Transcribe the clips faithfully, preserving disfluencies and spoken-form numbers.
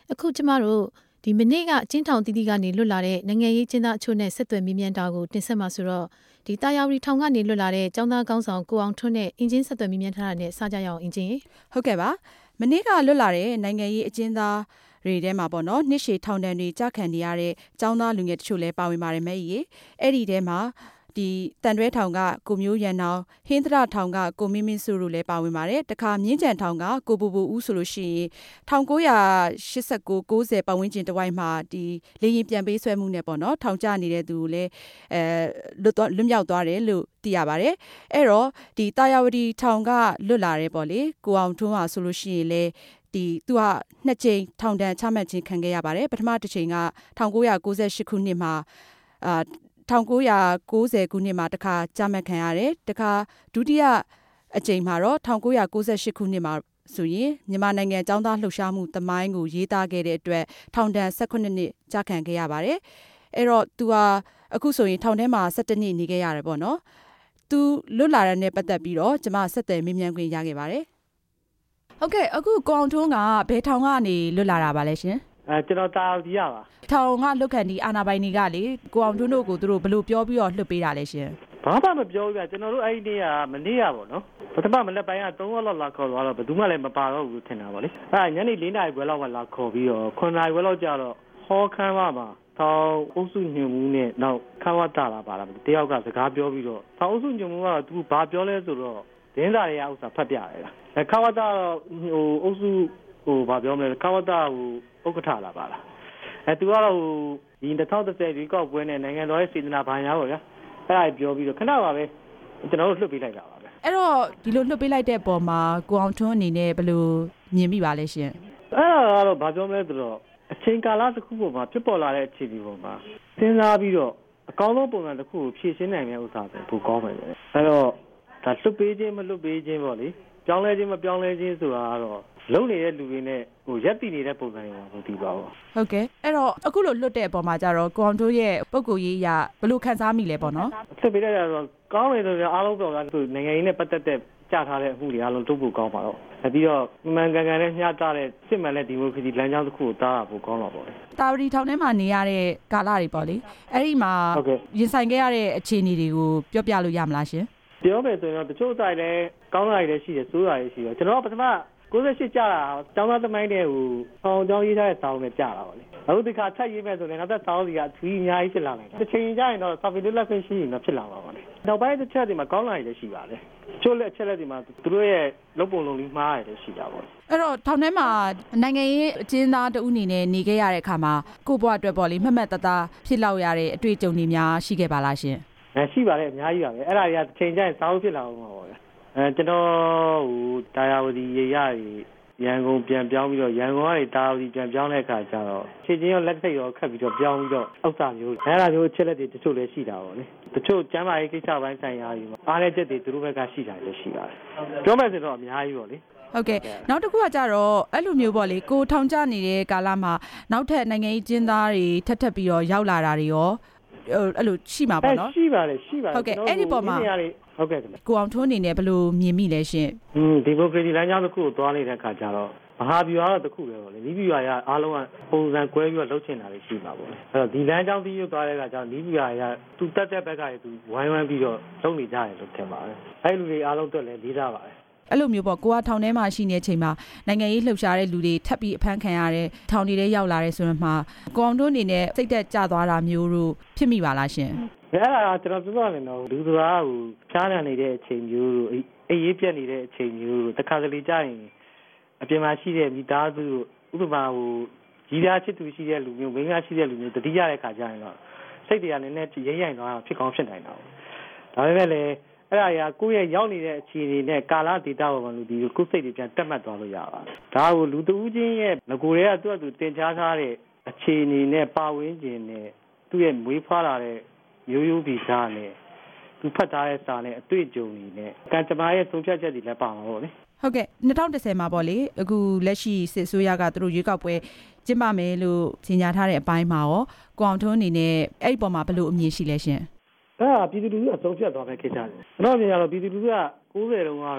အခုကျမတို့ဒီမနေ့ကအကျဉ်းထောင်တီးတီးကနေလွတ်လာတဲ့နိုင်ငံရေးကျင်းသားအချို့နဲ့ဆက်သွယ်မြင်းမြန်းတာကိုတင်ဆက်မှာဆိုတော့ဒီတာယာဝတီထောင်ကနေလွတ်လာတဲ့ကျောင်းသားကောင်းဆောင်ကိုအောင်ထွန်းနဲ့အင်ဂျင်ဆက်သွယ်မြင်းမြန်းထားတာနဲ့စကြရအောင်အင်ဂျင်ဟုတ်ကဲ့ပါမနေ့ကလွတ်လာတဲ့နိုင်ငံရေးအကျဉ်းသားတွေထဲမှာပေါ့နော်နှစ်ရှည်ထောင်ဒဏ်တွေကြာခံနေရတဲ့ကျောင်းသားလူငယ်တချို့လည်းပါဝင်ပါတယ်မဲကြီးအဲ့ဒီထဲမှာဒီတန်တွဲထောင်ကကိုမျိုးရန်နောင်ဟင်းသရထောင်ကကိုမင်းမင်းစုတို့လည်းပါဝင်ပါတယ်တခါမြင်းကြံထောင်ကကိုပူပူဦးဆိုလို့ရှိရင်၁၉၈၉ ၉၀ပတ်ဝန်းကျင်တဝိုက်မှာဒီလေရင်ပြန်ပေးဆွဲမှုနဲ့ပေါ့နော်ထောင်ကျနေတဲ့သူကိုလည်းအဲလွတ်သွားလွတ်မြောက်သွားတယ်လို့သိရပါတယ်အဲ့တော့ဒီတာယာဝတီထောင်ကလွတ်လာတယ်ပေါ့လေကိုအောင်ထွန်းဟာဆိုလို့ရှိရင်လည်းဒီသူကနှစ်ကြိမ်ထောင်ဒဏ်ချမှတ်ခြင်းခံခဲ့ရပါတယ်ပထမတစ်ချိန်က၁၉၉၈ခုနှစ်မှာအာ၁၉၉၀ခုနှစ်မှာတခါကြာမှတ်ခံရတယ်တခါဒုတိယအကြိမ်မှာတော့၁၉၉၈ခုနှစ်မှာဆိုရင်မြန်မာနိုင်ငံចောင်းသားလှုပ်ရှားမှုသမိုင်းကိုရေးသားခဲ့တဲ့အတွက်ထောင်ဒဏ်၁၈နှစ်ကြာခံခဲ့ရပါတယ်အဲ့တော့ तू ဟာအခုဆိုရင်ထောင်ထဲမှာ၁၁နှစ်နေခဲ့ရတယ်ပေါ့နော် तू လွတ်လာတဲ့နဲ့ပတ်သက်ပြီးတော့ကျွန်မဆက်သွယ်မေးမြန်းခွင့်ရခဲ့ပါတယ်ဟုတ်ကဲ့အခုကိုအောင်ထွန်းကဘယ်ထောင်ကနေလွတ်လာတာပါလဲရှင်အဲကျွန်တော်တာဒီရပါထောင်ကလွတ်ခံဒီအာနာပိုင်တွေကလေကိုအောင်ထွန်းတို့ကိုသူတို့ဘယ်လိုပြောပြီးတော့လွတ်ပေးတာလဲရှင်ဘာမှမပြောဘူးဗျကျွန်တော်တို့အဲ့ဒီနေ့ကမနေ့ကပေါ့နော်ပထမမနေ့ပိုင်းကသုံးရက်လောက်လာခေါ်သွားတော့ဘယ်သူမှလည်းမပါတော့ဘူးထင်တာပါလေအဲညနေ၄နာရီခွဲလောက်မှလာခေါ်ပြီးတော့ခုနှစ်နာရီခွဲလောက်ကြာတော့ဟောခမ်းမမှာထောင်အုပ်စုညွှန်မှုနဲ့နောက်ခမ်းဝတာလာပါလားတယောက်ကစကားပြောပြီးတော့ထောင်အုပ်စုညွှန်မှုကတော့သူဘာပြောလဲဆိုတော့ဒင်းစာတွေကဥစ္စာဖတ်ပြရတယ်လားအဲခမ်းဝတာဟိုအုပ်စုဟိုဘာပြောမလဲခမ်းဝတာဟိုဥက္ကဋ္ဌလာပါလားအဲသူကတော့ဟိုဒီ၂၀၁၀ရွေးကောက်ပွဲနဲ့နိုင်ငံတော်ရဲ့စေတနာဘာညာပေါ့ဗျာအဲ့ဒါပြောပြီးတော့ခဏပါပဲကျွန်တော်တို့လွှတ်ပေးလိုက်တာပါပဲအဲ့တော့ဒီလိုလွှတ်ပေးလိုက်တဲ့ပုံမှာကိုအောင်ထွန်းအနေနဲ့ဘယ်လိုမြင်မိပါလဲရှင်အဲ့ဒါကတော့ဘာပြောမလဲဆိုတော့အချိန်ကာလတစ်ခုပေါ်မှာဖြစ်ပေါ်လာတဲ့အခြေအနေပေါ်မှာစဉ်းစားပြီးတော့အကောင်းဆုံးပုံစံတစ်ခုကိုဖြည့်ရှင်းနိုင်မယ့်ဥစ္စာပဲပိုကောင်းမယ်လေအဲ့တော့ဒါလွှတ်ပေးခြင်းမလွှတ်ပေးခြင်းပေါ့လေပြောင်းလဲခြင်းမပြောင်းလဲခြင်းဆိုတာကတော့လုံနေတဲ့လူတွေနဲ့ဟိုရက်တည်နေတဲ့ပုံစံတွေမှာမသိပါဘူးဟုတ်ကဲ့အဲ့တော့အခုလိုလွတ်တဲ့အပေါ်မှာကြတော့ကိုအောင်တို့ရဲ့ပုံကိုရေးရဘယ်လိုခံစားမိလဲပေါ့နော်ဆက်ပြီးတော့ကောင်းတယ်ဆိုတော့အားလုံးတော့နိုင်ငံရေးနဲ့ပတ်သက်တဲ့ကြားထားတဲ့အမှုတွေအားလုံးတုပ်ဖို့ကောင်းပါတော့ပြီးတော့မှန်ကန်ကန်နဲ့မျှတတဲ့စစ်မှန်တဲ့ဒီမိုကရေစီလမ်းကြောင်းတစ်ခုကိုတားတာပိုကောင်းတော့ပေါ့လေတာဝတီထောင်ထဲမှာနေရတဲ့ကာလတွေပေါ့လေအဲ့ဒီမှာရင်ဆိုင်ခဲ့ရတဲ့အခြေအနေတွေကိုပြောပြလို့ရမလားရှင်ပြောမယ်ဆိုရင်တော့တချို့ဆိုင်လည်းကောင်းတာတွေလည်းရှိတယ်ဆိုးတာတွေရှိတယ်ကျွန်တော်ကပထမ၉၈ကြာတာကျောင်းသားသမိုင်းတဲ့ဟိုဆောင်းကျောင်းရေးထားတဲ့ဆောင်းနဲ့ကြာတာပါလေအခုဒီခါထပ်ရေးမဲ့ဆိုရင်နောက်သက်ဆောင်းစီကအထူးအများကြီးဖြစ်လာနိုင်တယ်တစ်ချိန်ကြာရင်တော့စာပေလွတ်လပ်ခွင့်ရှိရင်တော့ဖြစ်လာမှာပါလေနောက်ပိုင်းတစ်ချက်ဒီမှာကောင်းလာရလည်းရှိပါလေချို့လက်အချက်လက်ဒီမှာသူတို့ရဲ့လုပ်ပုံလုပ်နည်းမှားရလည်းရှိတာပေါ့အဲ့တော့ထောင်ထဲမှာနိုင်ငံရေးအကျဉ်းသားတဦးအနေနဲ့နေခဲ့ရတဲ့အခါမှာကိုယ့်ဘဝအတွက်ပေါ့လေမှတ်မှတ်သားသားဖြစ်လောက်ရတဲ့အတွေ့အကြုံတွေများရှိခဲ့ပါလားရှင်အဲရှိပါတယ်အများကြီးပါပဲအဲ့ဒါတွေကတစ်ချိန်ကြာရင်စာအုပ်ဖြစ်လာအောင်ပါပေါ့အဲကျွန်တော်ဟိုတာယာဝတီရေရရန်ကုန်ပြန်ပြောင်းပြီးတော့ရန်ကုန်ကနေတာယာဝတီပြန်ပြောင်းတဲ့အခါကျတော့ခြေချင်းရောလက်ထိပ်ရောခတ်ပြီးတော့ပြောင်းပြီးတော့အောက်စာမျိုးအဲဒါမျိုးအချက်လက်တွေတချို့လည်းရှိတာပေါ့လေတချို့ကျမ်းမာရေးကိစ္စပိုင်းဆိုင်ရာတွေမှာအားနည်းချက်တွေသူတို့ဘက်ကရှိတာလည်းရှိပါတယ်ပြောမယ်ဆိုတော့အများကြီးပေါ့လေဟုတ်ကဲ့နောက်တစ်ခုကကြတော့အဲ့လိုမျိုးပေါ့လေကိုထောင်ကျနေတဲ့ကာလမှာနောက်ထပ်နိုင်ငံရေးကျင်းသားတွေထပ်ထပ်ပြီးတော့ရောက်လာတာတွေရောအဲ့လိုရှိမှာပေါ့နော်ရှိပါတယ်ရှိပါတယ်ဟုတ်ကဲ့အဲ့ဒီပေါ်မှာဟုတ်ကဲ့ကိုအောင်ထွန်းအနေနဲ့ဘယ်လိုမြင်မိလဲရှင်อืมဒီမိုကရေစီလမ်းကြောင်းတစ်ခုကိုသွားနေတဲ့အခါကျတော့မဟာဗျူဟာတော့တစ်ခုပဲပေါ့လေနီးဗျူဟာရအားလုံးကပုံစံကွဲပြီးတော့လှုပ်ချင်တာတွေရှိမှာပေါ့လေအဲ့တော့ဒီလမ်းကြောင်းပြီးရောက်သွားတဲ့အခါကျတော့နီးဗျူဟာရသူတက်တဲ့ဘက်ကရသူဝိုင်းဝန်းပြီးတော့လုပ်နေကြတယ်လို့ထင်ပါတယ်အဲ့လူတွေအားလုံးအတွက်လည်းလေးစားပါတယ်အဲ့လိုမျိုးပေါ့ကိုကထောင်ထဲမှာရှိနေတဲ့အချိန်မှာနိုင်ငံရေးလှုပ်ရှားတဲ့လူတွေထပ်ပြီးအဖမ်းခံရတဲ့ထောင်တွေထဲရောက်လာတဲ့ဆိုတော့မှကိုအောင်တို့အနေနဲ့စိတ်သက်ကြသွားတာမျိုးတို့ဖြစ်မိပါလားရှင်အဲ့ဒါကျွန်တော်ပြောရရင်တော့လူသားကိုဖြားနေတဲ့အချိန်မျိုးတို့အေးရေးပြက်နေတဲ့အချိန်မျိုးတို့တခါတလေကြာရင်အပြင်မှာရှိတဲ့မိသားစုဥပမာဟိုကြီးသားချစ်သူရှိတဲ့လူမျိုးမင်းသားရှိတဲ့လူမျိုးတတိယတဲ့ခါကျရင်တော့စိတ်တွေကလည်းနည်းနည်းရိမ့်ရိုင်သွားတာဖြစ်ကောင်းဖြစ်နိုင်တာပေါ့ဒါပေမဲ့လည်းအဲ့ဒါရာကိုယ့်ရဲ့ရောက်နေတဲ့အခြေအနေနဲ့ကာလဒေတာပေါ်မှာလူဒီကိုယ်စိတ်တွေပြန်တက်မှတ်သွားလို့ရပါတယ်ဒါကိုလူတဦးချင်းရဲ့ငကိုယ်တွေကသူ့အတူတင်ကြားထားတဲ့အခြေအနေနဲ့ပါဝင်ခြင်းနဲ့သူ့ရဲ့မွေးဖွားလာတဲ့ရိုးရိုးဗီဇနဲ့သူဖတ်ထားတဲ့စာနဲ့အတွေ့အကြုံတွေနဲ့ကံကြမ္မာရဲ့ဆုံးဖြတ်ချက်တွေလည်းပါမှာပေါ့လေဟုတ်ကဲ့၂၀၁၀မှာပေါ့လေအခုလက်ရှိစစ်အစိုးရကသူတို့ရွေးကောက်ပွဲကျင်းပမယ်လို့ကြေညာထားတဲ့အပိုင်းမှာရောကိုအောင်ထွန်းအနေနဲ့အဲ့ဒီပေါ်မှာဘယ်လိုအမြင်ရှိလဲရှင်အဲ့ဒါပြည်သူလူထုအဆုံးဖြတ်သွားမယ့်ကိစ္စတွေကျွန်တော်မြင်ရတော့ပြည်သူလူထုက၉၀တုန်းကတော့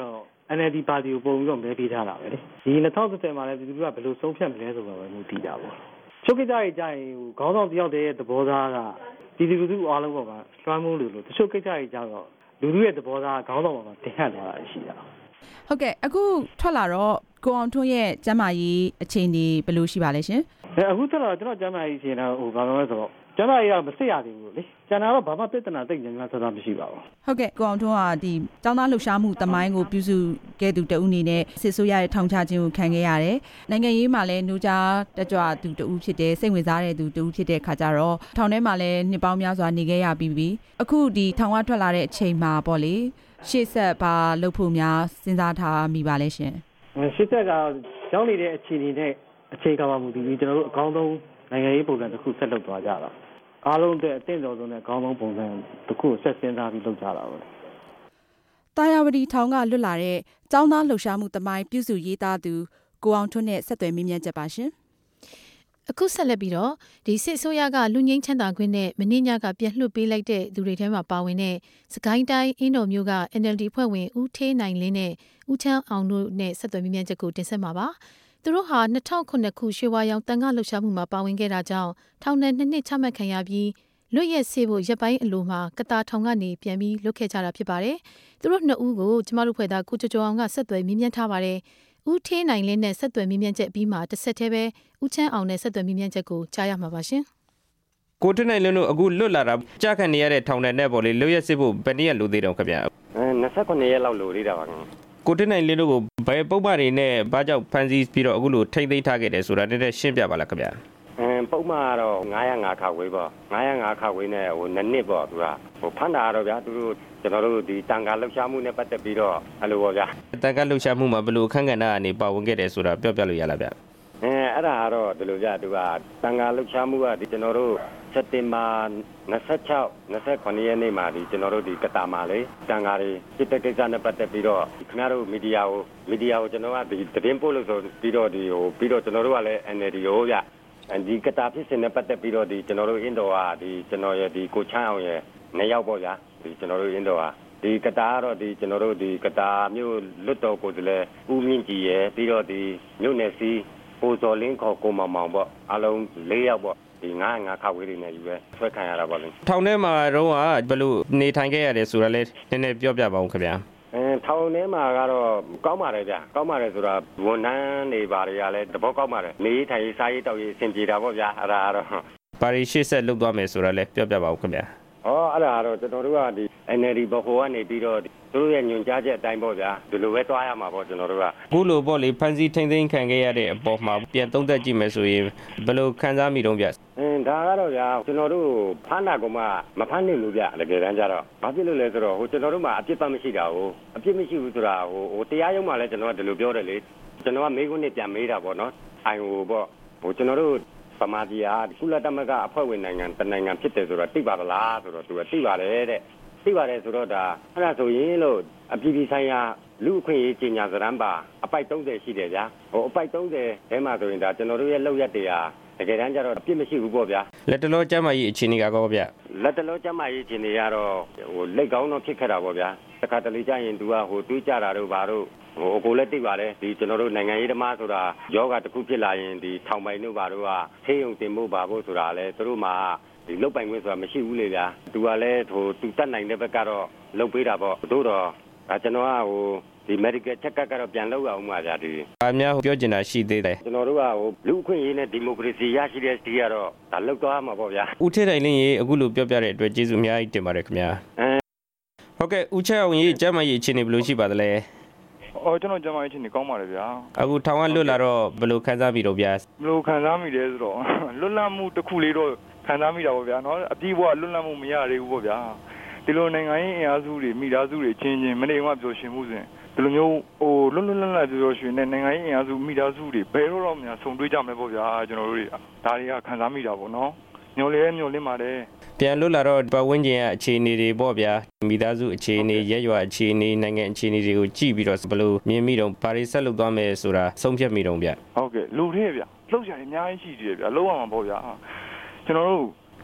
N L D ပါတီကိုပုံပြီးတော့မဲပေးထားတာပဲလေဒီ၂၀၁၀မှာလည်းပြည်သူကဘယ်လိုဆုံးဖြတ်မလဲဆိုတော့ပဲမူတည်တာပေါ့ချုပ်ကိစ္စတွေကြရင်ခေါင်းဆောင်တယောက်တည်းရဲ့သဘောထားကပြည်သူလူထုအားလုံးပေါ်မှာလွှမ်းမိုးလို့လို့တချို့ကိစ္စတွေကြတော့လူထုရဲ့သဘောထားခေါင်းဆောင်ပေါ်မှာတင်ဟပ်လာတာရှိတာဟုတ်ကဲ့အခုထွက်လာတော့ကိုအောင်ထွန်းရဲ့ကျမ်းမာရေးအခြေအနေဘယ်လိုရှိပါလဲရှင်အခုထွက်လာတော့ကျွန်တော်ကျမ်းမာရေးအခြေအနေဟိုဘာမှမဆိုတော့ကျမ်းမာရေးကမစစ်ရသေးဘူးလေကျန်တာတော့ဘာမှပြဿနာသိနေမှဆိုတာမရှိပါဘူးဟုတ်ကဲ့ကိုအောင်ထွန်းကဒီကျောင်းသားလှုပ်ရှားမှုတမိုင်းကိုပြုစုခဲ့သူတဦးအနေနဲ့စစ်ဆိုးရတဲ့ထောင်ချခြင်းကိုခံခဲ့ရတယ်နိုင်ငံရေးမှာလည်းနှိုးကြားတက်ကြွသူတဦးဖြစ်တဲ့စိတ်ဝင်စားတဲ့သူတဦးဖြစ်တဲ့ခါကြတော့ထောင်ထဲမှာလည်းနှစ်ပေါင်းများစွာနေခဲ့ရပြီးပြီအခုဒီထောင်ကထွက်လာတဲ့အချိန်မှာပေါ့လေရှေ့ဆက်ပါလုပ်ဖို့များစဉ်းစားထားမိပါလဲရှင်ရှေ့ဆက်ကရောက်နေတဲ့အခြေအနေနဲ့အခြေခံမှုဒီကျွန်တော်တို့အကောင်းဆုံးနိုင်ငံရေးပုံစံတစ်ခုဆက်လုပ်သွားကြတာအားလုံးအတွက်အသင့်တော်ဆုံးနဲ့အကောင်းဆုံးပုံစံတစ်ခုဆက်စဉ်းစားပြီးလုပ်ကြတာပဲတာယာဝတီထောင်ကလွတ်လာတဲ့ကျောင်းသားလှုပ်ရှားမှုတမိုင်းပြုစုရေးသားသူကိုအောင်ထွန်းနဲ့ဆက်သွယ်မေးမြန်းချက်ပါရှင်အခုဆက်လက်ပြီးတော့ဒီစစ်အစိုးရကလူငင်းချမ်းသာခွင့်နဲ့မင်းညကပြန်လွှတ်ပေးလိုက်တဲ့သူတွေထဲမှာပါဝင်တဲ့စကိုင်းတိုင်းအင်းတော်မျိုးက N L D ဖွဲ့ဝင်ဦးထေးနိုင်လင်းနဲ့ဦးချမ်းအောင်တို့နဲ့ဆက်သွယ်မေးမြန်းချက်ကိုတင်ဆက်မှာပါသူတို့ဟာ၂၀၀၈ခုရွှေဝါရောင်တန်ခါလှုပ်ရှားမှုမှာပါဝင်ခဲ့တာကြောင့်ထောင်နဲ့နှစ်နှစ်ချမှတ်ခံရပြီးလွတ်ရက်စေဖို့ရပ်ပိုင်းအလိုမှာကတာထောင်ကနေပြန်ပြီးလွတ်ခဲ့ကြတာဖြစ်ပါတယ်သူတို့နှစ်ဦးကိုကျမတို့ဖွဲ့သားကိုကျော်ကျော်အောင်ကဆက်သွယ်မေးမြန်းထားပါတယ်ဦးထေးနိုင်လင်းနဲ့ဆက်သွယ်မေးမြန်းချက်ပြီးမှတစ်ဆက်တည်းပဲဦးချမ်းအောင်နဲ့ဆက်သွယ်မေးမြန်းချက်ကိုကြားရမှာပါရှင်ကိုထေးနိုင်လင်းတို့အခုလွတ်လာတာကြားခံနေရတဲ့ထောင်နဲ့ပေါ့လေလွတ်ရက်စေဖို့ဘယ်နည်းလိုသေးတယ်ခင်ဗျာအဲ၂၈ရက်လောက်လိုသေးတာပါခင်ကိုထေးနိုင်လင်းတို့ကိုဘယ်ပုံမှန်တွေနဲ့ဘာကြောင့်ဖမ်းဆီးပြီးတော့အခုလိုထိမ့်သိမ်းထားခဲ့တယ်ဆိုတာနည်းနည်းရှင်းပြပါလားခင်ဗျာအဲပုံမှန်ကတော့၅၀၅ခါဝေးပေါ့၅၀၅ခါဝေးနဲ့ဟိုနှစ်နှစ်ပေါ့သူကဟိုဖမ်းတာတော့ဗျာသူတို့ကျွန်တော်တို့ဒီတန်ခါလှုပ်ရှားမှုနဲ့ပတ်သက်ပြီးတော့အဲ့လိုပေါ့ဗျာတန်ခါလှုပ်ရှားမှုမှာဘယ်လိုအခန်းကဏ္ဍကနေပါဝင်ခဲ့တယ်ဆိုတာပြောပြလို့ရလားဗျာအဲအဲ့ဒါကတော့ဒီလိုဗျာသူကတန်ခါလှုပ်ရှားမှုကဒီကျွန်တော်တို့စက်တင်ဘာ၂၆ ၂၇ရက်နေ့မှာဒီကျွန်တော်တို့ဒီကတာမာလေးတန်ခါတွေစစ်တပ်ကိစ္စနဲ့ပတ်သက်ပြီးတော့ခင်ဗျားတို့မီဒီယာကိုမီဒီယာကိုကျွန်တော်ကဒီသတင်းပို့လို့ဆိုပြီးတော့ဒီဟိုပြီးတော့ကျွန်တော်တို့ကလည်း N L D ရောဗျာဒီကတာဖြစ်စဉ်နဲ့ပတ်သက်ပြီးတော့ဒီကျွန်တော်တို့အင်းတော်ကဒီကျွန်တော်ရဲ့ဒီကိုချမ်းအောင်ရဲ့နှစ်ယောက်ပေါ့ဗျာဒီကျွန်တော်တို့အင်းတော်ကဒီကတာကတော့ဒီကျွန်တော်တို့ဒီကတာမျိုးလွတ်တော်ကိုယ်စားလှယ်ဦးမြင့်ကြည်ရဲ့ပြီးတော့ဒီမြို့နယ်စီပိုစော်လင်းခေါ်ကိုမောင်မောင်ပေါ့အလုံး၄ယောက်ပေါ့ဒီ၅၀၅ခါဝေးတွေနဲ့ယူပဲဆွဲခံရတာပေါ့လေထောင်ထဲမှာတော့ဘယ်လိုနေထိုင်ခဲ့ရတယ်ဆိုတာလဲနည်းနည်းပြောပြပါဦးခင်ဗျာအဲထောင်ထဲမှာကတော့ကောင်းပါတယ်ဗျာကောင်းပါတယ်ဆိုတာဝန်ထမ်းနေပါတွေကလည်းသဘောကောင်းပါတယ်နေထိုင်ရေးစားရေးတောက်ရေးအဆင်ပြေတာပေါ့ဗျာအဲ့ဒါကတော့ပါရီရှေ့ဆက်လုပ်သွားမယ်ဆိုတာလဲပြောပြပါဦးခင်ဗျာဩအဲ့ဒါကတော့ကျွန်တော်တို့ကဒီ N L D ဘခိုကနေပြီးတော့သူတို့ရဲ့ညွှန်ကြားချက်အတိုင်းပေါ့ဗျာဒီလိုပဲတွားရမှာပေါ့ကျွန်တော်တို့ကအခုလိုပေါ့လေဖန်စီထိမ့်သိမ်းခံခဲ့ရတဲ့အပေါ်မှာပြန်သုံးသပ်ကြည့်မယ်ဆိုရင်ဘယ်လိုခံစားမိတော့ဗျာအင်းဒါကတော့ဗျာကျွန်တော်တို့ဖမ်းတာကမှမဖမ်းနိုင်ဘူးဗျာတကယ်တမ်းကျတော့ဘာဖြစ်လို့လဲဆိုတော့ဟိုကျွန်တော်တို့မှာအပြစ်ပတ်မရှိတာဟိုအပြစ်မရှိဘူးဆိုတာဟိုဟိုတရားရုံးမှာလည်းကျွန်တော်ကဒီလိုပြောတယ်လေကျွန်တော်ကမေးခွန်းနဲ့ပြန်မေးတာပေါ့နော်အိုင်ဟိုပေါ့ဟိုကျွန်တော်တို့ပမာတီယာကုလသမဂ္ဂအဖွဲ့ဝင်နိုင်ငံတနိုင်ငံဖြစ်တယ်ဆိုတော့သိပါသလားဆိုတော့သူကသိပါတယ်တဲ့သိပါတယ်ဆိုတော့ဒါအဲ့ဒါဆိုရင်လို့အပြည်ပြည်ဆိုင်ရာလူအခွင့်အရေးကြီးညာစရန်ပါအပိုက်၃၀ရှိတယ်ဗျာဟိုအပိုက်၃၀ထဲမှာဆိုရင်ဒါကျွန်တော်တို့ရဲ့လောက်ရက်တွေဟာတကယ်တမ်းကျတော့အပြစ်မရှိဘူးပေါ့ဗျာလက်တလောကျမ်းမာရေးအခြေအနေကောဗျာလက်တလောကျမ်းမာရေးအခြေအနေကတော့ဟိုလက်ကောင်းတော့ဖြစ်ခဲ့တာပေါ့ဗျာတခါတလေကျရင်သူကဟိုတွေးကြတာတို့ဘာတို့ဟိုအကိုလည်းသိပါတယ်ဒီကျွန်တော်တို့နိုင်ငံရေးသမားဆိုတာယောဂတစ်ခုဖြစ်လာရင်ဒီထောင်ပိုင်တို့ဘာတို့ကဆေးရုံတင်ဖို့ပါဖို့ဆိုတာလဲသူတို့မှာဒီလုတ်ပိုင်ခွင့်ဆိုတာမရှိဘူးလေဗျာသူကလည်းဟိုသူတတ်နိုင်တဲ့ဘက်ကတော့လုတ်ပေးတာပေါ့တို့တော့ဒါကျွန်တော်ကဟိုဒီ medical check up ကတော့ပြန်လုပ်ရအောင်ပါဗျာဒီအများပြောချင်တာရှိသေးတယ်ကျွန်တော်တို့ကဟိုလူအခွင့်အရေးနဲ့ဒီမိုကရေစီရရှိတဲ့စီကတော့ဒါလုတ်သွားမှာပေါ့ဗျာဦးထေးနိုင်လင်းရေအခုလိုပြောပြတဲ့အတွက်ကျေးဇူးအများကြီးတင်ပါတယ်ခင်ဗျာဟုတ်ကဲ့ဦးချမ်းအောင်ရေကျမ်းမာရေးအခြေအနေဘယ်လိုရှိပါသလဲအော်ကျွန်တော်ကျမ်းမာရေးအခြေအနေကောင်းပါတယ်ဗျာအခုထောင်ကလွတ်လာတော့ဘယ်လိုခံစားမိတော့ဗျာဘယ်လိုခံစားမိလဲဆိုတော့လွတ်လပ်မှုတစ်ခုလေးတော့ခံစားမိတာပေါ့ဗျာနော်အပြည့်ဘဝလွတ်လပ်မှုမရသေးဘူးပေါ့ဗျာဒီလိုနိုင်ငံရေးအင်အားစုတွေမိသားစုတွေချင်းချင်းမနေမှပြောရှင်မှုစဉ်ဒီလိုမျိုးဟိုလွတ်လွတ်လပ်လပ်ပြောရှင်နဲ့နိုင်ငံရေးအင်အားစုမိသားစုတွေဘယ်တော့မှဆုံတွေ့ကြမယ်ပေါ့ဗျာကျွန်တော်တို့တွေဒါတွေကခံစားမိတာပေါ့နော်ညိုလေညိုလင်းပါတယ်ပြန်လွတ်လာတော့ပတ်ဝန်းကျင်ရဲ့အခြေအနေတွေပေါ့ဗျာမိသားစုအခြေအနေရက်ရွာအခြေအနေနိုင်ငံအခြေအနေတွေကိုကြည့်ပြီးတော့ဘယ်လိုမြင်မိတော့ဘာတွေဆက်လုပ်သွားမယ်ဆိုတာဆုံးဖြတ်မိတော့ဗျဟုတ်ကဲ့လူတွေဗျလှုပ်ရှားနေအများကြီးရှိသေးတယ်ဗျလှုပ်ရမှာပေါ့ဗျာကျွန်တော်တို့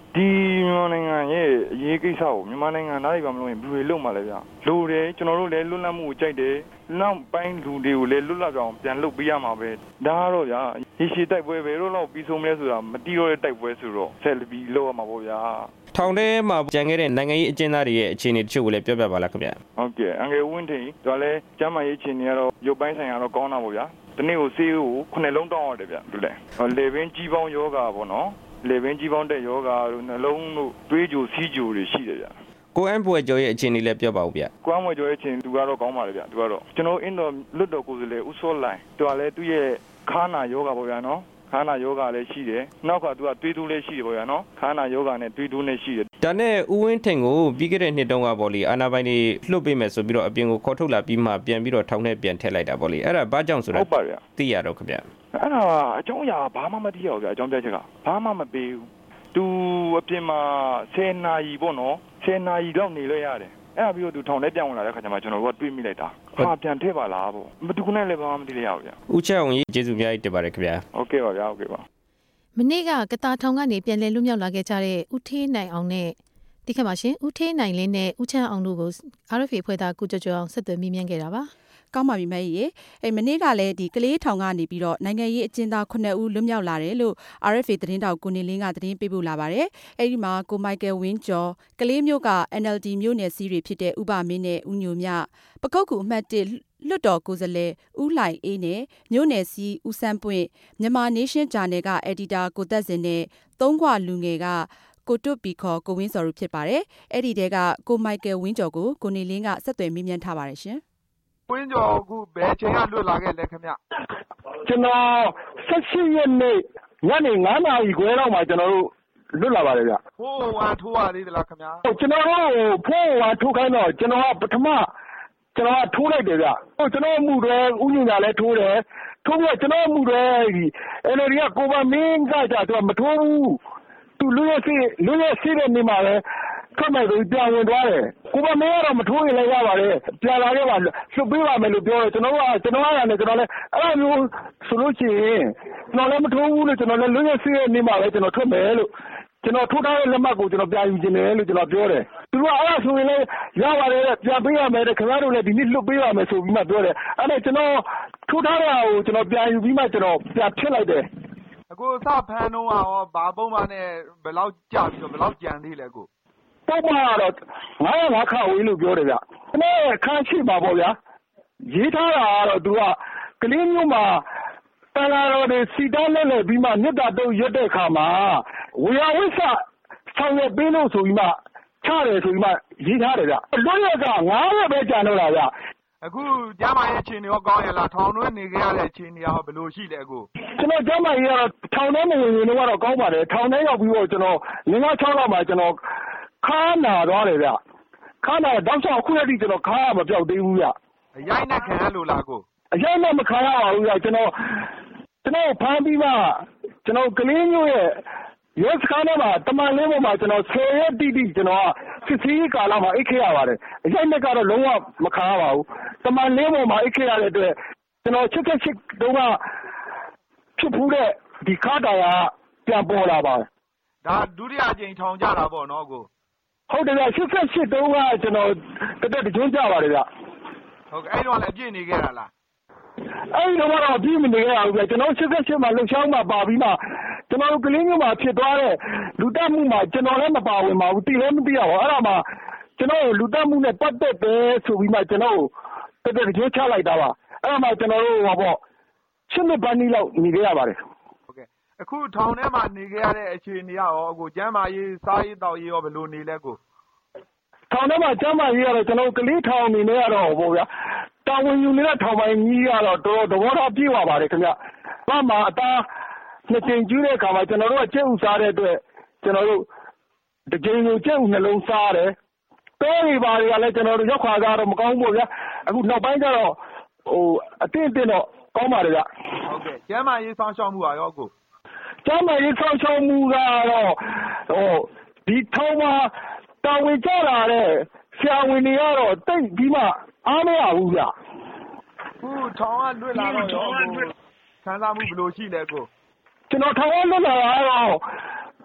ဒီမြန်မာနိုင်ငံရဲ့အရေးကိစ္စကိုမြန်မာနိုင်ငံသားတွေကမလို့ရင်ဘယ်လိုလုပ်မှလဲဗျာလိုတယ်ကျွန်တော်တို့လည်းလွတ်လပ်မှုကိုကြိုက်တယ်နောက်ပိုင်းလူတွေကိုလည်းလွတ်လပ်အောင်ပြန်လုပ်ပေးရမှာပဲဒါကတော့ဗျာရေရှည်တိုက်ပွဲပဲလို့တော့ပြီးဆုံးလဲဆိုတာမတီးတော့တဲ့တိုက်ပွဲဆိုတော့ဆက်ပြီးလုပ်ရမှာပေါ့ဗျာထောင်ထဲမှာကြံခဲ့တဲ့နိုင်ငံရေးအကျဉ်းသားတွေရဲ့အခြေအနေတချို့ကိုလည်းပြောပြပါလားခင်ဗျဟုတ်ကဲ့အငယ်ဝင်းထိန်ဒါလည်းကျမ်းမာရေးအခြေအနေကတော့ရုပ်ပိုင်းဆိုင်ရာတော့ကောင်းတာပေါ့ဗျာဒီနေ့ကိုဆေးကိုခုနှစ်လုံးတောင်းရတယ်ဗျဒီလေလေပင်ကြီးပေါင်းယောဂါပေါ့နော်လေပင်ကြီးပေါင်းတဲ့ယောဂါတို့နှလုံးတို့တွေးကြိုစီးကြိုတွေရှိတယ်ဗျကိုအန်ပွေကျော်ရဲ့အခြေအနေလည်းပြောပါဦးဗျကိုအန်ပွေကျော်ရဲ့အခြေအနေသူကတော့ကောင်းပါလေဗျသူကတော့ကျွန်တော်အင်းတော်လွတ်တော်ကိုယ်စားလှယ်ဦးစောလိုင်းသူကလည်းသူ့ရဲ့ခါနာယောဂါပေါ့ဗျာနော်ခါနာယောဂါလည်းရှိတယ်နောက်ကသူကတွေးတူးလည်းရှိတယ်ပေါ့ဗျာနော်ခါနာယောဂါနဲ့တွေးတူးလည်းရှိတယ်ဒါနဲ့ဦးဝင်းထင်ကိုပြီးခဲ့တဲ့နှစ်တုန်းကပေါ့လေအာနာပိုင်တွေလှုပ်ပေးမယ်ဆိုပြီးတော့အပြင်ကိုခေါ်ထုတ်လာပြီးမှပြန်ပြီးတော့ထောင်ထဲပြန်ထည့်လိုက်တာပေါ့လေအဲ့ဒါဘာကြောင့်ဆိုတာဟုတ်ပါဗျာသိရတော့ခင်ဗျအဲ့ဒါအကြောင်းအရာဘာမှမသိရဘူးဗျာအကြောင်းပြချက်ကဘာမှမပေးဘူးသူအပြင်မှာဆယ်နာရီပေါ့နော်ဆယ်နာရီလောက်နေလို့ရတယ်အဲ့ဒါပြီးတော့သူထောင်ထဲပြန်ဝင်လာတဲ့ခါကျမှကျွန်တော်တို့ကတွေးမိလိုက်တာဟာပြန်ထည့်ပါလားပေါ့မတူနဲ့လည်းဘာမှမသိရဘူးဗျဦးချက်အောင်ကြီးကျေးဇူးများတင်ပါတယ်ခင်ဗျာဟုတ်ကဲ့ပါဗျာဟုတ်ကဲ့ပါမနေ့ကကတာထောင်ကနေပြန်လည်လွတ်မြောက်လာခဲ့ကြတဲ့ဦးထေးနိုင်အောင်နဲ့တိခတ်ပါရှင်ဦးထေးနိုင်လင်းနဲ့ဦးချမ်းအောင်တို့ကို အာရ်အက်ဖ်အေ ဖွဲ့သားကိုကျော်ကျော်အောင်ဆက်သွယ်မိမြန်းခဲ့တာပါကောင်းပါပြီမကြီးရေအဲ့မနေ့ကလည်းဒီကလေးထောင်ကနေပြီးတော့နိုင်ငံရေးအကျဉ်းသားခုနှစ်ဦးလွတ်မြောက်လာတယ်လို့ အာရ်အက်ဖ်အေ သတင်းတောက်ကိုနေလင်းကသတင်းပေးပို့လာပါတယ်အဲ့ဒီမှာကိုမိုက်ကယ်ဝင်းကျော်ကလေးမျိုးက အန် အယ်လ် ဒီ မျိုးနယ်စည်းတွေဖြစ်တဲ့ဥပမင်းနဲ့ဦးညိုမြပကုတ်ကူအမှတ်တစ်လွတ်တော်ကိုယ်စားလှယ်ဦးလှိုင်အေးနဲ့မျိုးနယ်စည်းဦးစန်းပွင့်မြန်မာနေရှင်းဂျာနယ်ကအက်ဒီတာကိုသက်စင်နဲ့သုံးခွလူငယ်ကကိုတွတ်ပီခေါ်ကိုဝင်းစော်တို့ဖြစ်ပါတယ်အဲ့ဒီတဲကကိုမိုက်ကယ်ဝင်းကျော်ကိုကိုနေလင်းကဆက်သွယ်မေးမြန်းထားပါတယ်ရှင်ဝင်းကျော်အခုဘယ်ချိန်ကလွတ်လာခဲ့လဲခင်ဗျကျွန်တော်ဆက်ရှိရက်နေ့ညနေငါးနာရီခွဲလောက်မှာကျွန်တော်တို့လွတ်လာပါတယ်ဗျဖိုးဝါထိုးရသေးသလားခင်ဗျဟုတ်ကျွန်တော်တို့ဖိုးဝါထိုးခိုင်းတော့ကျွန်တော်ကပထမကျွန်တော်ကထိုးလိုက်တယ်ဗျဟုတ်ကျွန်တော်မှုတွေဥညညာလည်းထိုးတယ်ထိုးပြီးကျွန်တော်မှုတွေဒီအဲ့လိုတွေကကိုပါမင်းကကြတော့မထိုးဘူးသူလူရစီလူရစီတဲ့နေမှာပဲထွက်မယ်ဆိုပြန်ဝင်သွားတယ်ကိုပါမင်းကတော့မထိုးရင်လည်းရပါတယ်ပြန်လာခဲ့ပါလွတ်ပေးပါမယ်လို့ပြောတယ်ကျွန်တော်ကကျွန်တော်ကလည်းကျွန်တော်လည်းအဲ့လိုမျိုးဆိုလို့ရှိရင်ကျွန်တော်လည်းမထိုးဘူးလို့ကျွန်တော်လည်းလူရစီတဲ့နေမှာပဲကျွန်တော်ထွက်မယ်လို့ကျွန်တော်ထိုးထားတဲ့လက်မှတ်ကိုကျွန်တော်ပြန်ယူခြင်းတယ်လို့ကျွန်တော်ပြောတယ်သူကအဲ့ဒါဆိုရင်လည်းရပါတယ်ပြန်ပေးရမယ်တဲ့ခင်ဗျားတို့လည်းဒီနေ့လွတ်ပေးပါမယ်ဆိုပြီးမှပြောတယ်အဲ့ဒါကျွန်တော်ထိုးထားတဲ့ဟာကိုကျွန်တော်ပြန်ယူပြီးမှကျွန်တော်ပြန်ဖြစ်လိုက်တယ်အခုစဖမ်းတော့ရောဘာပုံမှန်နဲ့ဘယ်လောက်ကြာပြီးတော့ဘယ်လောက်ကြံသေးလဲကိုပုံမှန်ကတော့ငါးရာခါဝေးလို့ပြောတယ်ဗျကျွန်တော်ခန်းရှိပါပေါ့ဗျာရေးထားတာကတော့သူကကလေးမျိုးမှာတန်လာတော်တွေစီတောင်းလဲလဲပြီးမှမြစ်တာတုပ်ရွတ်တဲ့ခါမှာဝေယဝိဆဆောင်ရပေးလို့ဆိုပြီးမှချတယ်ဆိုပြီးမှရေးထားတယ်ဗျလွတ်ရကငါးရက်ပဲကြာတော့တာဗျအခုကျမ်းမာရေးအခြေအနေရောကောင်းရလားထောင်တွင်းနေကြရတဲ့အခြေအနေရောဘယ်လိုရှိလဲအခုကျွန်တော်ကျမ်းမာရေးကတော့ထောင်ထဲနေနေတော့ကောင်းပါတယ်ထောင်ထဲရောက်ပြီးတော့ကျွန်တော်ငင်းငါးချောင်းလောက်မှာကျွန်တော်ခါနာသွားတယ်ဗျခါနာတော့ချောင်းခုရက်ထိကျွန်တော်ခါမပြောက်သေးဘူးဗျအရိုက်နဲ့ခံရလို့လားကိုအရိုက်နဲ့မခံရပါဘူးဗျကျွန်တော်ကျွန်တော်ဖမ်းပြီးမှကျွန်တော်ကလေးမျိုးရဲ့ရဲစခန်းထဲမှာတမန်လေးပေါ်မှာကျွန်တော်ဆယ်ရက်တိတိကျွန်တော်စစ်စီးကာလမှာအိတ်ခဲ့ရပါတယ်အရိုက်နဲ့ကတော့လုံးဝမခံရပါဘူးတမန်လေးပေါ်မှာအိတ်ခဲ့ရတဲ့အတွက်ကျွန်တော်ချစ်ချစ်တုန်းကဖြစ်ဖူးတဲ့ဒီခါတာကပြန်ပေါ်လာပါတယ်ဒါဒုတိယအကြိမ်ထောင်ကြတာပေါ့နော်ကိုဟုတ်တယ်ဗျရှစ်ဆက်ရှစ်တုန်းကကျွန်တော်တက်တက်ကြွကြပါတယ်ဗျဟုတ်ကဲ့အဲ့တော့လည်းအပြည့်နေခဲ့တာလားအဲ့ဒီတော့တော့ပြီးမနေရဘူးဗျကျွန်တော်ရှစ်ဆက်ရှစ်မှာလှုပ်ရှားမှပါပြီးမှကျွန်တော်ကလေးမျိုးမှာဖြစ်သွားတဲ့လူတက်မှုမှာကျွန်တော်လည်းမပါဝင်ပါဘူးတိလည်းမသိရဘူးအဲ့ဒါမှကျွန်တော်လူတက်မှုနဲ့ပတ်သက်တယ်ဆိုပြီးမှကျွန်တော်တက်တက်ကြွချလိုက်တာပါအဲ့ဒါမှကျွန်တော်တို့ဟောပေါ့ရှင်းမပန်းကြီးလောက်နေခဲ့ရပါတယ်ဟုတ်ကဲ့အခုထောင်ထဲမှာနေခဲ့ရတဲ့အခြေအနေရောအခုကျမ်းမာရေးစားရေးတောက်ရေးရောဘယ်လိုနေလဲကိုထောင်ထဲမှာကျမ်းမာရေးကတော့ကျွန်တော်ကလေးထောင်အနေနဲ့ကတော့ဟောဗျာတာဝန်ယူနေတဲ့ထောင်ပိုင်းကြီးကတော့တော်တော်သဘောထားပြေဝပါတယ်ခင်ဗျ။ဘာမှအသားနှစ်ချိန်ကျူးတဲ့အခါမှာကျွန်တော်တို့ကကျဲဥစားတဲ့အတွက်ကျွန်တော်တို့တစ်ချိန်ကိုကျဲဥနှလုံးစားတယ်။တောတွေပါတွေကလည်းကျွန်တော်တို့ရောက်ခါစားတော့မကောင်းဘူးဗျာ။အခုနောက်ပိုင်းကျတော့ဟိုအတင်းအတင်းတော့ကောင်းပါတယ်ဗျ။ဟုတ်ကဲ့ကျမ်းမာရေးဆောင်ရှောက်မှုပါရောကိုကျမ်းမာရေးဆောင်ရှောက်မှုကတော့ဟိုဒီထောင်မှာတာဝန်ကျလာတဲ့ဆရာဝန်တွေကတော့တိတ်ပြီးမှအားမရဘူးဗျခုထောင်ကလွတ်လာတော့ရောခံစားမှုဘယ်လိုရှိလဲကိုကျွန်တော်ထောင်ကလွတ်လာတော့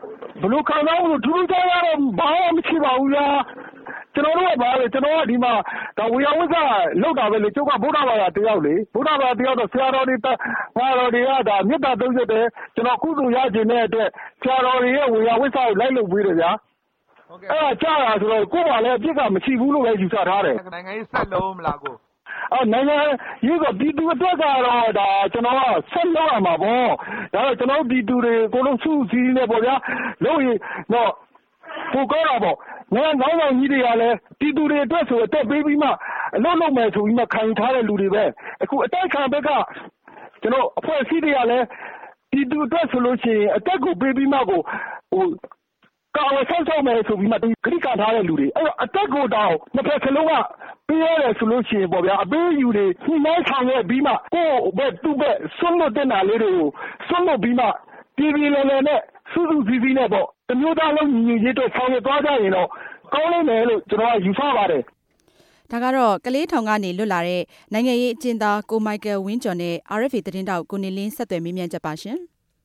ဘလို့ခံစားလို့ထူးထူးခြားခြားတော့ဘာမှမရှိပါဘူးလားကျွန်တော်တို့ကဘာလဲကျွန်တော်ကဒီမှာဒါဝေယဝိဇ္ဇလောက်တာပဲလေကျုပ်ကဗုဒ္ဓဘာသာတယောက်လေဗုဒ္ဓဘာသာတယောက်တော့ဆရာတော်တွေငါတော်တွေကဒါမေတ္တာသုံးချက်တယ်ကျွန်တော်ကုသိုလ်ရခြင်းတဲ့အတွက်ဆရာတော်တွေရဲ့ဝေယဝိဇ္ဇကိုလိုက်လုပ်ပေးတယ်ဗျာအဲ့ဒါကြားတာဆိုတော့ကိုယ်ကလည်းအပြစ်ကမရှိဘူးလို့ပဲယူဆထားတယ်နိုင်ငံရေးဆက်လုံးမလားကိုအော်နိုင်ငံရေးကပြည်သူအတွက်ကတော့ဒါကျွန်တော်ကဆက်လုပ်ရမှာပေါ့ဒါတော့ကျွန်တော်ပြည်သူတွေကိုလုံးစုစည်းနေပေါ့ဗျာလို့ရတော့ကိုကောတာပေါ့နိုင်ငံကောင်းဆောင်ကြီးတွေကလည်းပြည်သူတွေအတွက်ဆိုအသက်ပေးပြီးမှအလုပ်လုပ်မယ်ဆိုပြီးမှခံထားတဲ့လူတွေပဲအခုအတိုက်ခံဘက်ကကျွန်တော်အဖွဲ့အစည်းတွေကလည်းပြည်သူအတွက်ဆိုလို့ရှိရင်အသက်ကိုပေးပြီးမှကိုဟိုကာဝယ်ဆောက်ရှောက်မယ်ဆိုပြီးမှခရီးကထားတဲ့လူတွေအဲ့တော့အတက်ကိုတောင်နှစ်ဖက်စလုံးကပေးရတယ်ဆိုလို့ရှိရင်ပေါ့ဗျာအပေးယူတွေနှိမ့်နှိုင်းဆောင်ရဲ့ပြီးမှကိုယ့်ဘက်သူ့ဘက်ဆွတ်လွတ်တဲ့နာလေးတွေကိုဆွတ်လွတ်ပြီးမှပြည်ပြည်လည်းလည်းနဲ့စူးစူးစီးစီးနဲ့ပေါ့တမျိုးသားလုံးညီညီရေးအတွက်ဆောင်ရွက်သွားကြရင်တော့ကောင်းလိမ့်မယ်လို့ကျွန်တော်ကယူဆပါတယ်ဒါကတော့ကလေးထောင်ကနေလွတ်လာတဲ့နိုင်ငံရေးအကျဉ်းသားကိုမိုက်ကယ်ဝင်းကျော်နဲ့ အာရ်အက်ဖ်အေ သတင်းတောက်ကိုနေလင်းဆက်သွယ်မေးမြန်းချက်ပါရှင်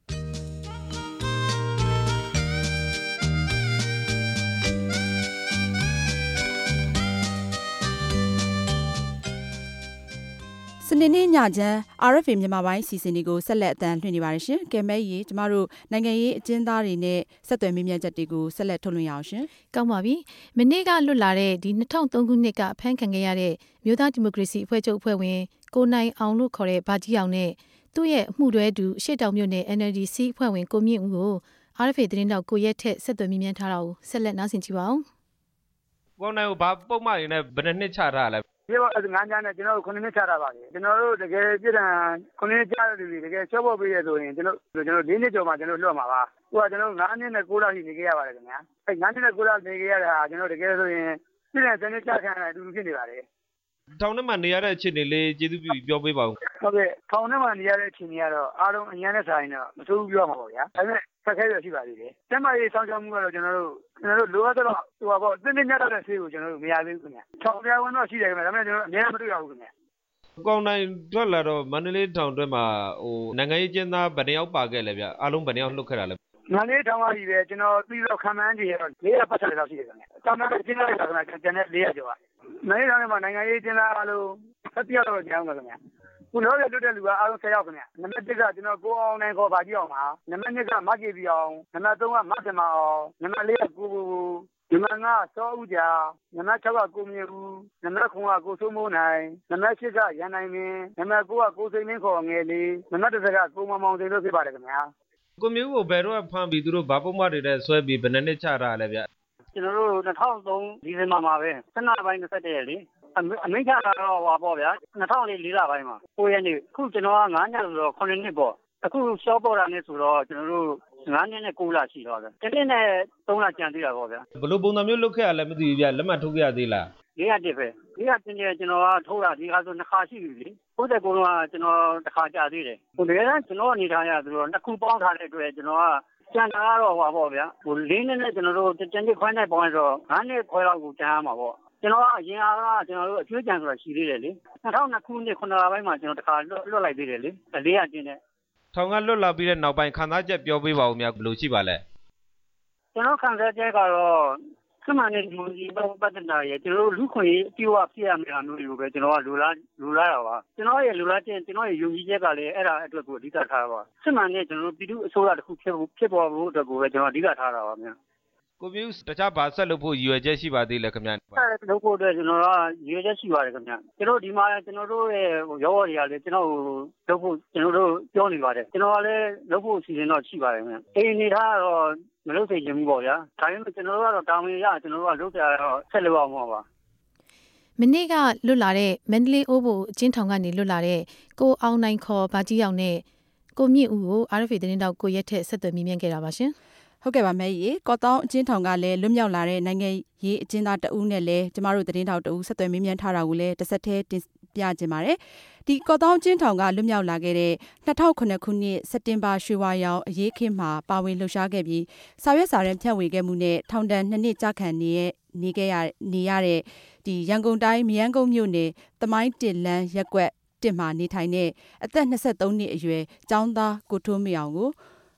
စနေနေ့ညချမ်း အာရ်အက်ဖ်အေ မြန်မာပိုင်းစီစဉ်တွေကိုဆက်လက်အသံလွှင့်နေပါတယ်ရှင်။ကဲမဲကြီးကျမတို့နိုင်ငံရေးအကျဉ်းသားတွေနဲ့ဆက်သွယ်မေးမြန်းချက်တွေကိုဆက်လက်ထုတ်လွှင့်ရအောင်ရှင်။ကောင်းပါပြီ။မနေ့ကလွတ်လာတဲ့ဒီနှစ်ထောင်သုံးခုနှစ်ကအဖမ်းခံခဲ့ရတဲ့မြို့သားဒီမိုကရေစီအဖွဲ့ချုပ်အဖွဲ့ဝင်ကိုနိုင်အောင်လို့ခေါ်တဲ့ဗာကြီးအောင်နဲ့သူ့ရဲ့အမှုတွဲတူအရှိတောင်မြို့နယ် အန်အယ်လ်ဒီ စီအဖွဲ့ဝင်ကိုမြင့်ဦးကို အာရ်အက်ဖ်အေ သတင်းတောက်ကိုရက်ထက်ဆက်သွယ်မေးမြန်းထားတာကိုဆက်လက်နားဆင်ကြည့်ပါဦး။ကိုနိုင်ကိုဘာပုံမှန်တွေနဲ့ဘယ်နှစ်နှစ်ချထားလဲဒီတော့ငန်းကြမ်းနဲ့ကျွန်တော်တို့ခုနှစ်နှစ်ချတာပါကျွန်တော်တို့တကယ်ပြည်ထန်ခုနှစ်နှစ်ချတဲ့လူတွေတကယ်ချော့ဖို့ပေးရဆိုရင်ကျွန်တော်ကျွန်တော်လေးနှစ်ကျော်မှကျွန်တော်လွှတ်မှာပါဟိုကကျွန်တော်ငါးနှစ်နဲ့ကိုးလရှိနေခဲ့ရပါတယ်ခင်ဗျာအဲငါးနှစ်နဲ့ကိုးလနေခဲ့ရတာကျွန်တော်တကယ်ဆိုရင်ပြည်ထန်စနစ်ချခံတဲ့အတူတူဖြစ်နေပါတယ်ထောင်ထဲမှာနေရတဲ့အခြေအနေလေးကျေးဇူးပြုပြောပေးပါဦးဟုတ်ကဲ့ထောင်ထဲမှာနေရတဲ့အခြေအနေကတော့အားလုံးအញ្ញမ်းနဲ့ဆိုင်တော့မဆိုးဘူးပြောမှာပေါ့ဗျာဒါပေမဲ့ဆက်ခဲရရှိပါသေးတယ်ကျမကြီးစောင့်ရှောက်မှုကတော့ကျွန်တော်တို့ကျွန်တော်တို့လိုအပ်တော့ဟိုပါပေါ့တင်းတင်းမြတ်တဲ့ဆေးကိုကျွန်တော်တို့မရသေးဘူးခင်ဗျာထောင်ပြဝန်တော့ရှိတယ်ခင်ဗျာဒါပေမဲ့ကျွန်တော်အများမတွေ့ရဘူးခင်ဗျာကောင်းနိုင်ထွက်လာတော့မန္တလေးထောင်တွင်းမှာဟိုနိုင်ငံရေးကျင်းသားဗနေရောက်ပါခဲ့လေဗျအားလုံးဗနေရောက်လှုပ်ခဲ့တာလေမန္တလေးထောင်ကကြီးပဲကျွန်တော်ပြီးတော့ခံမှန်းကြည့်ရတော့လေးရပတ်ဆက်လောက်ရှိတယ်ခင်ဗျာတောင်းတဲ့ကျင်းသားတွေကခင်ဗျာကျန်တဲ့လေးရကျော်ကနိုင်ငံရေးထောင်ထဲမှာနိုင်ငံရေးကျင်းသားအားလုံးဆက်ပြတော့ကြောင်းပါခင်ဗျာခုတော့လွတ်တဲ့လူကအားလုံးဆယ်ယောက်ခင်ဗျနံပါတ်တစ်ကကျွန်တော်ကိုအောင်နိုင်ခေါ်ပါကြည့်အောင်ပါနံပါတ်နှစ်ကမကြည့်ပြအောင်နံပါတ်သုံးကမတ်တမအောင်နံပါတ်လေးကကိုကိုနံပါတ်ငါးစောဦးကြာနံပါတ်ခြောက်ကကိုမြင့်ဦးနံပါတ်ခုကကိုစိုးမိုးနိုင်နံပါတ်ရှစ်ကရန်နိုင်မင်းနံပါတ်ကိုကကိုစိန်မင်းခေါ်ငယ်လေးနံပါတ်တစ်ကကိုမောင်မောင်စိန်တို့ဖြစ်ပါတယ်ခင်ဗျာကိုမျိုးကိုဘယ်တော့ဖမ်းပြီးသူတို့ဘာပုံမှန်တွေနဲ့ဆွဲပြီးဘယ်နှစ်နှစ်ချတာလဲဗျကျွန်တော်တို့၂၀၀၃ဒီဇင်ဘာမှာပဲဆန္ဒပိုင်း၂၁ရက်လေအမိန့်ချတာတော့ဟောပေါ့ဗျာ၂၀၀၄လပိုင်းမှာကိုရက်နေ့ခုကျွန်တော်ကငါးညဆိုတော့ခုနှစ်နှစ်ပေါ့အခုရှော့ပေါ်တာနဲ့ဆိုတော့ကျွန်တော်တို့ငါးနှစ်နဲ့ကိုးလရှိတော့ဗျာတစ်နှစ်နဲ့သုံးလကျန်သေးတာပေါ့ဗျာဘလို့ပုံစံမျိုးလုပ်ခဲ့ရလဲမသိဘူးဗျာလက်မှတ်ထုတ်ခဲ့ရသေးလားလေးရတစ်ပဲလေးရတင်းကျကျွန်တော်ကထုတ်တာဒီကဆိုနှစ်ခါရှိပြီလေကိုယ့်တဲ့ကိုယ်ကကျွန်တော်တစ်ခါကြာသေးတယ်ဟိုတကယ်တမ်းကျွန်တော်အနေထားရဆိုတော့နှစ်ခုပေါင်းထားတဲ့အတွက်ကျွန်တော်ကကျန်တာကတော့ဟောပေါ့ဗျာဟိုလေးနှစ်နဲ့ကျွန်တော်တို့တန်းတစ်ခွဲနဲ့ပေါင်းတော့ငါးနှစ်ခွဲလောက်ကိုကျန်ရမှာပေါ့ကျွန်တော်ကအရင်ကကျွန်တော်တို့အကျွေးကြံဆိုတာရှိသေးတယ်လေ၂၀၀၂ခုနှစ်ခုနစ်လပိုင်းမှာကျွန်တော်တခါလွတ်လွတ်လိုက်သေးတယ်လေလေးရကျင်းတဲ့ထောင်ကလွတ်လာပြီးတဲ့နောက်ပိုင်းခံစားချက်ပြောပေးပါဦးများဘယ်လိုရှိပါလဲကျွန်တော်ခံစားချက်ကတော့စမှန်တဲ့ဒီမိုဒီပတ်သက်တာရဲ့ကျွန်တော်တို့လူခွင့်ရေးအပြည့်အဝဖြစ်ရမယ်လို့မျိုးပဲကျွန်တော်ကလူလားလူလားတာပါကျွန်တော်ရဲ့လူလားတဲ့ကျွန်တော်ရဲ့ယုံကြည်ချက်ကလည်းအဲ့ဒါအတွက်ကိုအဓိကထားတာပါစမှန်တဲ့ကျွန်တော်တို့ပြည်သူအစိုးရတစ်ခုဖြစ်ဖြစ်ပေါ်ဖို့အတွက်ကိုပဲကျွန်တော်အဓိကထားတာပါများကိုမျိုးတခြားဘာဆက်လုပ်ဖို့ရည်ရွယ်ချက်ရှိပါသေးလဲခင်ဗျာဆက်လုပ်ဖို့အတွက်ကျွန်တော်ကရည်ရွယ်ချက်ရှိပါတယ်ခင်ဗျာကျွန်တော်ဒီမှာကျွန်တော်တို့ရဲ့ရောဝတွေကလည်းကျွန်တော်လုပ်ဖို့ကျွန်တော်တို့ပြောနေပါတယ်ကျွန်တော်ကလည်းလုပ်ဖို့အစီအစဉ်တော့ရှိပါတယ်ခင်ဗျာအိမ်နေထားတော့မလုပ်သိချင်ဘူးပေါ့ဗျာဒါပေမဲ့ကျွန်တော်တို့ကတော့တာဝန်ရကျွန်တော်တို့ကလုပ်ကြတော့ဆက်လုပ်အောင်ပါမနေ့ကလွတ်လာတဲ့မန္တလေးအိုးဘိုအချင်းထောင်ကနေလွတ်လာတဲ့ကိုအောင်နိုင်ခေါ်ဗာကြီးအောင်နဲ့ကိုမြင့်ဦးကို အာရ်အက်ဖ်အေ သတင်းတောက်ကိုရက်ထက်ဆက်သွယ်မေးမြန်းခဲ့တာပါရှင်ဟုတ်ကဲ့ပါမဲကြီးကော့တောင်းအချင်းထောင်ကလည်းလွတ်မြောက်လာတဲ့နိုင်ငံရေးအကျဉ်းသားတဦးနဲ့လည်းကျမတို့သတင်းတောက်တဦးဆက်သွယ်မေးမြန်းထားတာကိုလည်းတစ်ဆက်တည်းတင်ပြခြင်းပါတယ်ဒီကော့တောင်းအချင်းထောင်ကလွတ်မြောက်လာခဲ့တဲ့၂၀၀၈ခုနှစ်စက်တင်ဘာရွှေဝါရောင်အရေးခင်းမှာပါဝင်လှုပ်ရှားခဲ့ပြီးစာရွက်စာတမ်းဖြန့်ဝေခဲ့မှုနဲ့ထောင်ဒဏ်နှစ်နှစ်ကြာခံနေရနေခဲ့ရနေရတဲ့ဒီရန်ကုန်တိုင်းမြန်းကုန်းမြို့နယ်သမိုင်းတင်လန်းရက်ကွက်တစ်မှာနေထိုင်တဲ့အသက်၂၃နှစ်အရွယ်ကျောင်းသားကိုထွန်းမြအောင်ကို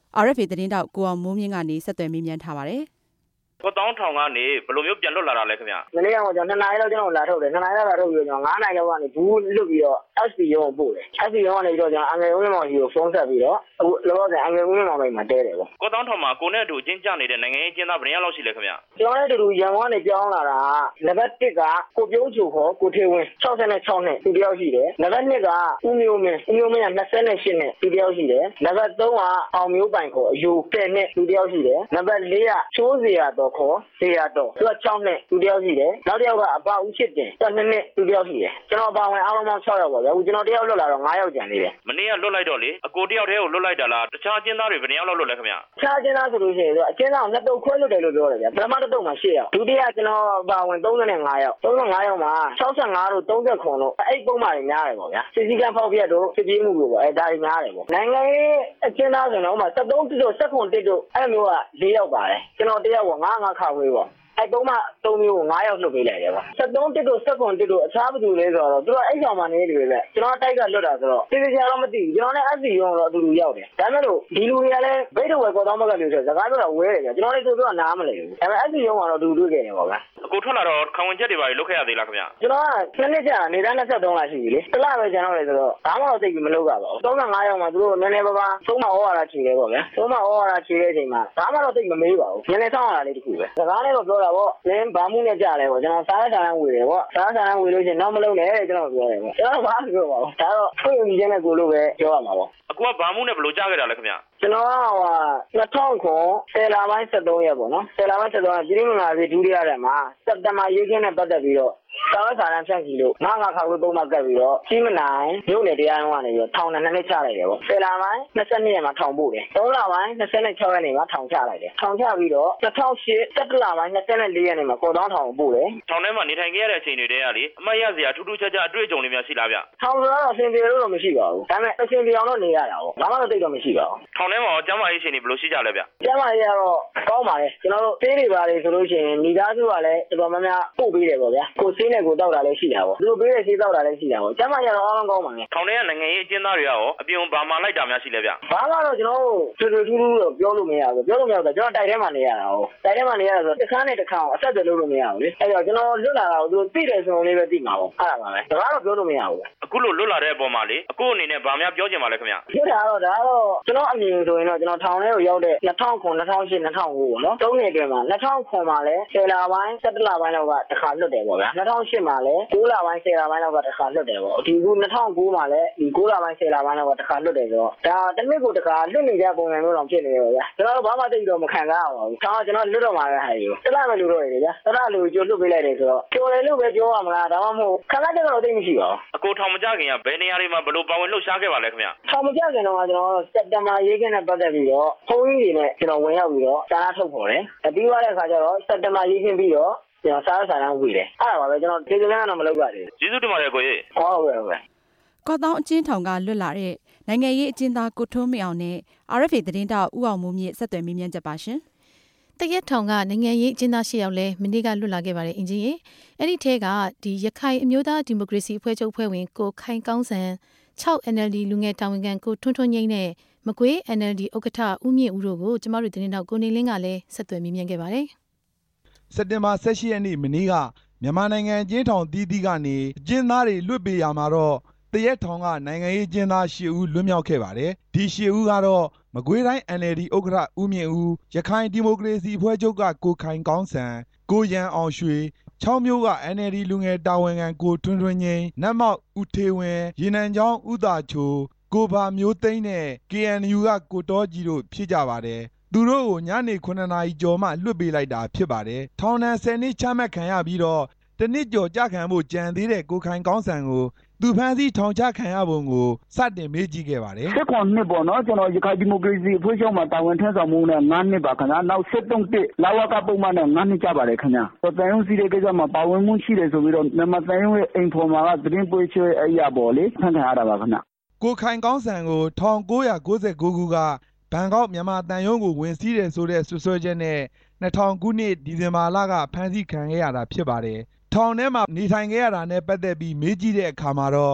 R F A သတင်းတောက်ကိုအောင်မိုးမြင့်ကနေဆက်သွယ်မေးမြန်းထားပါတယ်ကိုတောင်းထောင်ကနေဘယ်လိုမျိုးပြန်လွတ်လာတာလဲခင်ဗျာမနေ့ကကျွန်တော်နှစ်နာရီလောက်ကျွန်တော်လာထုတ်တယ်နှစ်နာရီလောက်လာထုတ်ပြီးတော့ငါးနာရီလောက်ကနေဘူးလွတ်ပြီးတော့ S P ရုံးကိုပို့တယ် S P ရုံးကနေပြီးတော့ကျွန်တော်အငယ်ဦးမောင်ကြီးကိုဖုန်းဆက်ပြီးတော့အခုလောလောဆယ်အငယ်ဦးမောင်မိတ်မှာတဲတယ်ပေါ့ကိုတောင်းထောင်မှာကိုနဲ့အတူအချင်းကြနေတဲ့နိုင်ငံရေးကျင်းသားဘယ်နှစ်ယောက်လောက်ရှိလဲခင်ဗျာကျွန်တော်လည်းတူတူရန်ကုန်ကနေပြောင်းလာတာနံပါတ်တစ်ကကိုပြုံးချိုခေါ်ကိုထေဝင်း၆၆နှစ်သူတယောက်ရှိတယ်နံပါတ်နှစ်ကဦးမျိုးမင်းဦးမျိုးမင်းက၂၈နှစ်သူတယောက်ရှိတယ်နံပါတ်သုံးကအောင်မျိုးပိုင်ခေါ်အယူ၁၀နှစ်သူတယောက်ရှိတယ်နံပါတ်လေးကချိုးစရာတော်ခေါ်စရာတော်သူက၆နှစ်သူတယောက်ရှိတယ်နောက်တစ်ယောက်ကအပဦးချစ်တင်သူက၂နှစ်သူတယောက်ရှိတယ်ကျွန်တော်အပါဝင်အားလုံးပေါင်း၆ယောက်ပါဗျာအခုကျွန်တော်တယောက်လွတ်လာတော့၅ယောက်ကျန်သေးတယ်မနေ့ကလွတ်လိုက်တော့လေအကိုတယောက်တည်းကိုလွတ်လိုက်တာလားတခြားကျင်းသားတွေဘယ်နှစ်ယောက်လောက်လွတ်လဲခင်ဗျာတခြားကျင်းသားဆိုလို့ရှိရင်အကျဉ်းသားကိုနှစ်တုပ်ခွဲလွတ်တယ်လို့ပြောတယ်ဗျာပထမတစ်တုပ်မှာ၈ယောက်ဒုတိယကျွန်တော်အပါဝင်၃၅ယောက်၃၅ယောက်မှာ၆၅တို့၃၇တို့အဲ့ပုံမှန်တွေများတယ်ပေါ့ဗျာစီစီကံဖောက်ပြက်တို့စစ်ပြေးမှုတို့ပေါ့အဲ့ဒါတွေများတယ်ပေါ့နိုင်ငံရေးအကျဉ်းသားဆိုတော့ဥပမာ၁၃တစ်တို့၁၇တစ်တို့အဲ့လိုမျိုးက၄ယောက်ပါတယ်ကျွန်တော်တယောက်က၅၅ခါဝေးပေါ့အဲ့ပုံမှန်၃မျိုးကို၅ယောက်လွတ်ပေးလိုက်တယ်ပေါ့၁၃တစ်တို့၁၇တစ်တို့အခြားဘယ်သူလဲဆိုတော့သူတို့အဲ့ဆောင်မှာနေတယ်ပဲကျွန်တော်တိုက်ကလွတ်တာဆိုတော့သိသိချာတော့မသိဘူးကျွန်တော်လည်း S C ရုံးတော့အတူတူရောက်တယ်ဒါပေမဲ့လို့ဒီလူတွေကလည်းဘိတ်တော်ဝယ်ကောတောင်းမကလို့ဆိုစကားပြောတာဝဲတယ်ဗျကျွန်တော်လည်းသူတို့ကနားမလဲဘူးဒါပေမဲ့ S C ရုံးကတော့အတူတူတွေ့ခဲ့တယ်ပေါ့ဗျာအကိုထွက်လာတော့ခံဝင်ချက်တွေပါလုတ်ခဲ့ရသေးလားခင်ဗျကျွန်တော်ကနှစ်နှစ်ကြာနေသား၂၃လရှိပြီလေတစ်လပဲကျွန်တော်လည်းဆိုတော့ဘာမှတော့သိပြီးမလုပ်ကြပါဘူး၃၅ယောက်မှသူတို့နည်းနည်းပါးပါးသုံးမဩဝါဒချီတယ်ပေါ့ဗျာသုံးမဩဝါဒချီတဲ့အချိန်မှာဘာမှတော့သိမမေးပါဘူးနည်းနည်းဆောင်းရတာလေးတခုပဲစကားလေးတော့ပြောတာပေါ့နင်းဘာမှုနဲ့ကြလဲပေါ့ကျွန်တော်စားရတာဝေတယ်ပေါ့စားရတာဝေလို့ချင်းနောက်မလုပ်နဲ့ကျွန်တော်ပြောတယ်ပေါ့ကျွန်တော်ဘာမှပြောပါဘူးဒါတော့ဖွင့်ယူခြင်းနဲ့ကိုလို့ပဲပြောရမှာပေါ့အခုကဘာမှုနဲ့ဘယ်လိုကြားခဲ့တာလဲခင်ဗျကျွန်တော်ကဟို၂၀၀၉ဆယ်လပိုင်း၁၃ရက်ပေါ့နော်ဆယ်လပိုင်း၁၃ရက်ပြည်တွင်းမှာပြည်ဒုတိယရက်မှာစက်တဘာရေးခင်းနဲ့ပတ်သက်ပြီးတော့စာဝတ်စာတမ်းဖြန့်ချီလို့ငါးငါခါဝေးပုံမှန်ကပ်ပြီးတော့ကြီးမနိုင်မြို့နယ်တရားရုံးကနေပြီးတော့ထောင်နဲ့နှစ်နှစ်ချလိုက်တယ်ပေါ့ဆယ်လပိုင်း၂၂ရက်မှာထောင်ပို့တယ်၃လပိုင်း၂၆ရက်နေ့မှာထောင်ချလိုက်တယ်ထောင်ချပြီးတော့၂၀၀၈၁၁လပိုင်း၂၄ရက်နေ့မှာကော်တောင်းထောင်ကိုပို့တယ်ထောင်ထဲမှာနေထိုင်ခဲ့ရတဲ့အချိန်တွေတည်းကလေအမတ်ရစရာထူးထူးခြားခြားအတွေ့အကြုံတွေများရှိလားဗျထောင်ဆိုတော့အဆင်ပြေလို့တော့မရှိပါဘူးဒါပေမဲ့အဆင်ပြေအောင်တော့နေရတာပေါ့ဘာမှတော့သိတော့မရှိပါဘူးထောင်ထဲမှာကျမ်းမာရေးရှင်တွေဘယ်လိုရှိကြလဲဗျကျမ်းမာရေးကတော့ကောင်းပါလေကျွန်တော်တို့သေးတွေပါလေဆိုလို့ရှိရင်မိသားစုကလည်းတော်တော်များများပို့ပေးတယ်ပေါ့ဗျာကိုစင်းနဲ့ကိုတောက်တာလည်းရှိတာပေါ့သူတို့ပေးတဲ့ဆေးတောက်တာလည်းရှိတာပေါ့ကျမ်းမာရေးတော့အားလုံးကောင်းပါလေထောင်ထဲကနိုင်ငံရေးအကျဉ်းသားတွေရောအပြင်ဘာမှလိုက်တာများရှိလဲဗျဘာမှတော့ကျွန်တော်တို့ထူးထူးထူးထူးတော့ပြောလို့မရဘူးပြောလို့မရဘူးကျွန်တော်တိုက်ထဲမှာနေရတာဟုတ်တိုက်ထဲမှာနေရတာဆိုတစ်ခါနဲ့တစ်ခါအဆက်အသွယ်လုပ်လို့မရဘူးလေအဲ့တော့ကျွန်တော်လွတ်လာတာကိုသူသိတယ်ဆိုရင်လေးပဲသိမှာပေါ့အဲ့ဒါပါပဲဒါကတော့ပြောလို့မရဘူးအခုလို့လွတ်လာတဲ့အပေါ်မှာလေအခုအနေနဲ့ဗာများပြောချင်ပါလဲခင်ဗျပြောတာတော့ဒါတော့ကျွန်တော်အမြင်ဆိုရင်တော့ကျွန်တော်ထောင်ထဲကိုရောက်တဲ့၂၀၀၉ ၂၀၀၈ ၂၀၀၉ပေါ့နော်သုံးနှစ်အတွင်းမှာ၂၀၀၉မှာလည်းဆယ်လပိုင်း၁၁လပိုင်းလောက်ကတစ်ခါလွတ်တယ်ပေါ့ဗျာ၂၀၀၈မှာလည်း၉လပိုင်းဆယ်လပိုင်းလောက်ကတစ်ခါလွတ်တယ်ပေါ့ဒီခု၂၀၀၉မှာလည်းဒီ၉လပိုင်းဆယ်လပိုင်းလောက်ကတစ်ခါလွတ်တယ်ဆိုတော့ဒါတစ်နှစ်ကိုတစ်ခါလွတ်နေကြပုံစံမျိုးတော့ဖြစ်နေရောဗျာကျွန်တော်တို့ဘာမှသိတော့မခံစားရပါဘူးဒါကကျွန်တော်လွတ်တော့မှာပဲဟာယူတစ်လပဲလို့တော့ရတယ်ဗျာတစ်လလို့ကြိုလွတ်ပေးလိုက်တယ်ဆိုတော့ကြိုတယ်လို့ပဲပြောရမလားဒါမှမဟုတ်ခံစားချက်တော့သိမရှိပါဘူးအကိုထောင်မကြခင်ကဘယ်နေရာတွေမှာဘယ်လိုပါဝင်လှုပ်ရှားခဲ့ပါလဲခင်ဗျထောင်မကြခင်တော့ကျွန်တော်စက်တဘာရေးခင်းနဲ့ပတ်သက်ပြီးတော့ဖုန်းကြီးတွေနဲ့ကျွန်တော်ဝင်ရောက်ပြီးတော့စာရထုတ်ပေါ်တယ်အပြီးသွားတဲ့အခါကျတော့စက်တဘာရေးခင်းပြီးတော့ကျွန်တော်စာရစာတမ်းဝေတယ်အဲ့ဒါပါပဲကျွန်တော်ဒီကနေ့ကတော့မလုပ်ပါဘူးကျေးဇူးတင်ပါတယ်ကိုကြီးဟုတ်ကဲ့ဟုတ်ကဲ့ကော့တောင်းအချင်းထောင်ကလွတ်လာတဲ့နိုင်ငံရေးအကျဉ်းသားကိုထွန်းမြအောင်နဲ့ R F A သတင်းတောက်ဦးအောင်မိုးမြင့်ဆက်သွယ်မေးမြန်းချက်ပါရှင်တရက်ထောင်ကနိုင်ငံရေးအကျဉ်းသား၈ယောက်လဲမနေ့ကလွတ်လာခဲ့ပါတယ်အင်ဂျင်ရေအဲ့ဒီထဲကဒီရခိုင်အမျိုးသားဒီမိုကရေစီအဖွဲ့ချုပ်ဖွဲ့ဝင်ကိုခိုင်ကောင်းစံ၆ N L D လူငယ်တာဝန်ခံကိုထွန်းထွန်းငိမ့်နဲ့မကွေး N L D ဥက္ကဋ္ဌဦးမြင့်ဦးတို့ကိုကျမတို့သတင်းတောက်ကိုနေလင်းကလည်းဆက်သွယ်မေးမြန်းခဲ့ပါတယ်စက်တင်ဘာ၁၈ရက်နေ့မနေ့ကမြန်မာနိုင်ငံကျင်းထောင်တီးတီးကနေအကျဉ်းသားတွေလွတ်ပေးရမှာတော့တရက်ထောင်ကနိုင်ငံရေးကျင်းသား၈ဦးလွတ်မြောက်ခဲ့ပါတယ်ဒီ၈ဦးကတော့မကွေးတိုင်း N L D ဥက္ကဋ္ဌဦးမြင့်ဦးရခိုင်ဒီမိုကရေစီအဖွဲ့ချုပ်ကကိုခိုင်ကောင်းစံကိုရန်အောင်ရွှေချောင်းမျိုးက N L D လူငယ်တာဝန်ခံကိုထွန်းထွန်းငိမ့်နတ်မောက်ဦးထေဝင်းရေနံချောင်းဦးသာချိုကိုဘာမျိုးသိန်းနဲ့ K N U ကကိုတော်ကြီးတို့ဖြစ်ကြပါတယ်သူတို့ကိုညနေခုနှစ်နာရီကျော်မှလွတ်ပေးလိုက်တာဖြစ်ပါတယ်ထောင်ဒဏ်ဆယ်နှစ်ချမှတ်ခံရပြီးတော့တနစ်ကျော်ကြခံဖို့ကြံသေးတဲ့ကိုခိုင်ကောင်းစံကိုသူဖမ်းဆီးထောင်ချခံရပုံကိုစတင်မေးကြည့်ခဲ့ပါတယ်၁၇နှစ်ပေါ့နော်ကျွန်တော်ရခိုင်ဒီမိုကရေစီအဖွဲ့ချုပ်မှာတာဝန်ထမ်းဆောင်မှုနဲ့၅နှစ်ပါခင်ဗျာနောက်၁၃နှစ်လာဝကပုံမှန်နဲ့၅နှစ်ကြပါတယ်ခင်ဗျာတန်ရုံးစီတဲ့ကိစ္စမှာပါဝင်မှုရှိတယ်ဆိုပြီးတော့မြန်မာတန်ရုံးရဲ့အိမ်ဖော်မှာကသတင်းပွေးချွေးအရာပေါ်လေဖမ်းခံရတာပါခင်ဗျာကိုခိုင်ကောင်းစံကို၁၉၉၉ခုကဘန်ကောက်မြန်မာတန်ရုံးကိုဝင်စီးတယ်ဆိုတဲ့ဆွဆွဲချက်နဲ့၂၀၀၀ခုနှစ်ဒီဇင်ဘာလကဖမ်းဆီးခံခဲ့ရတာဖြစ်ပါတယ်ထောင်ထဲမှာနေထိုင်ခဲ့ရတာနဲ့ပတ်သက်ပြီးမေးကြည့်တဲ့အခါမှာတော့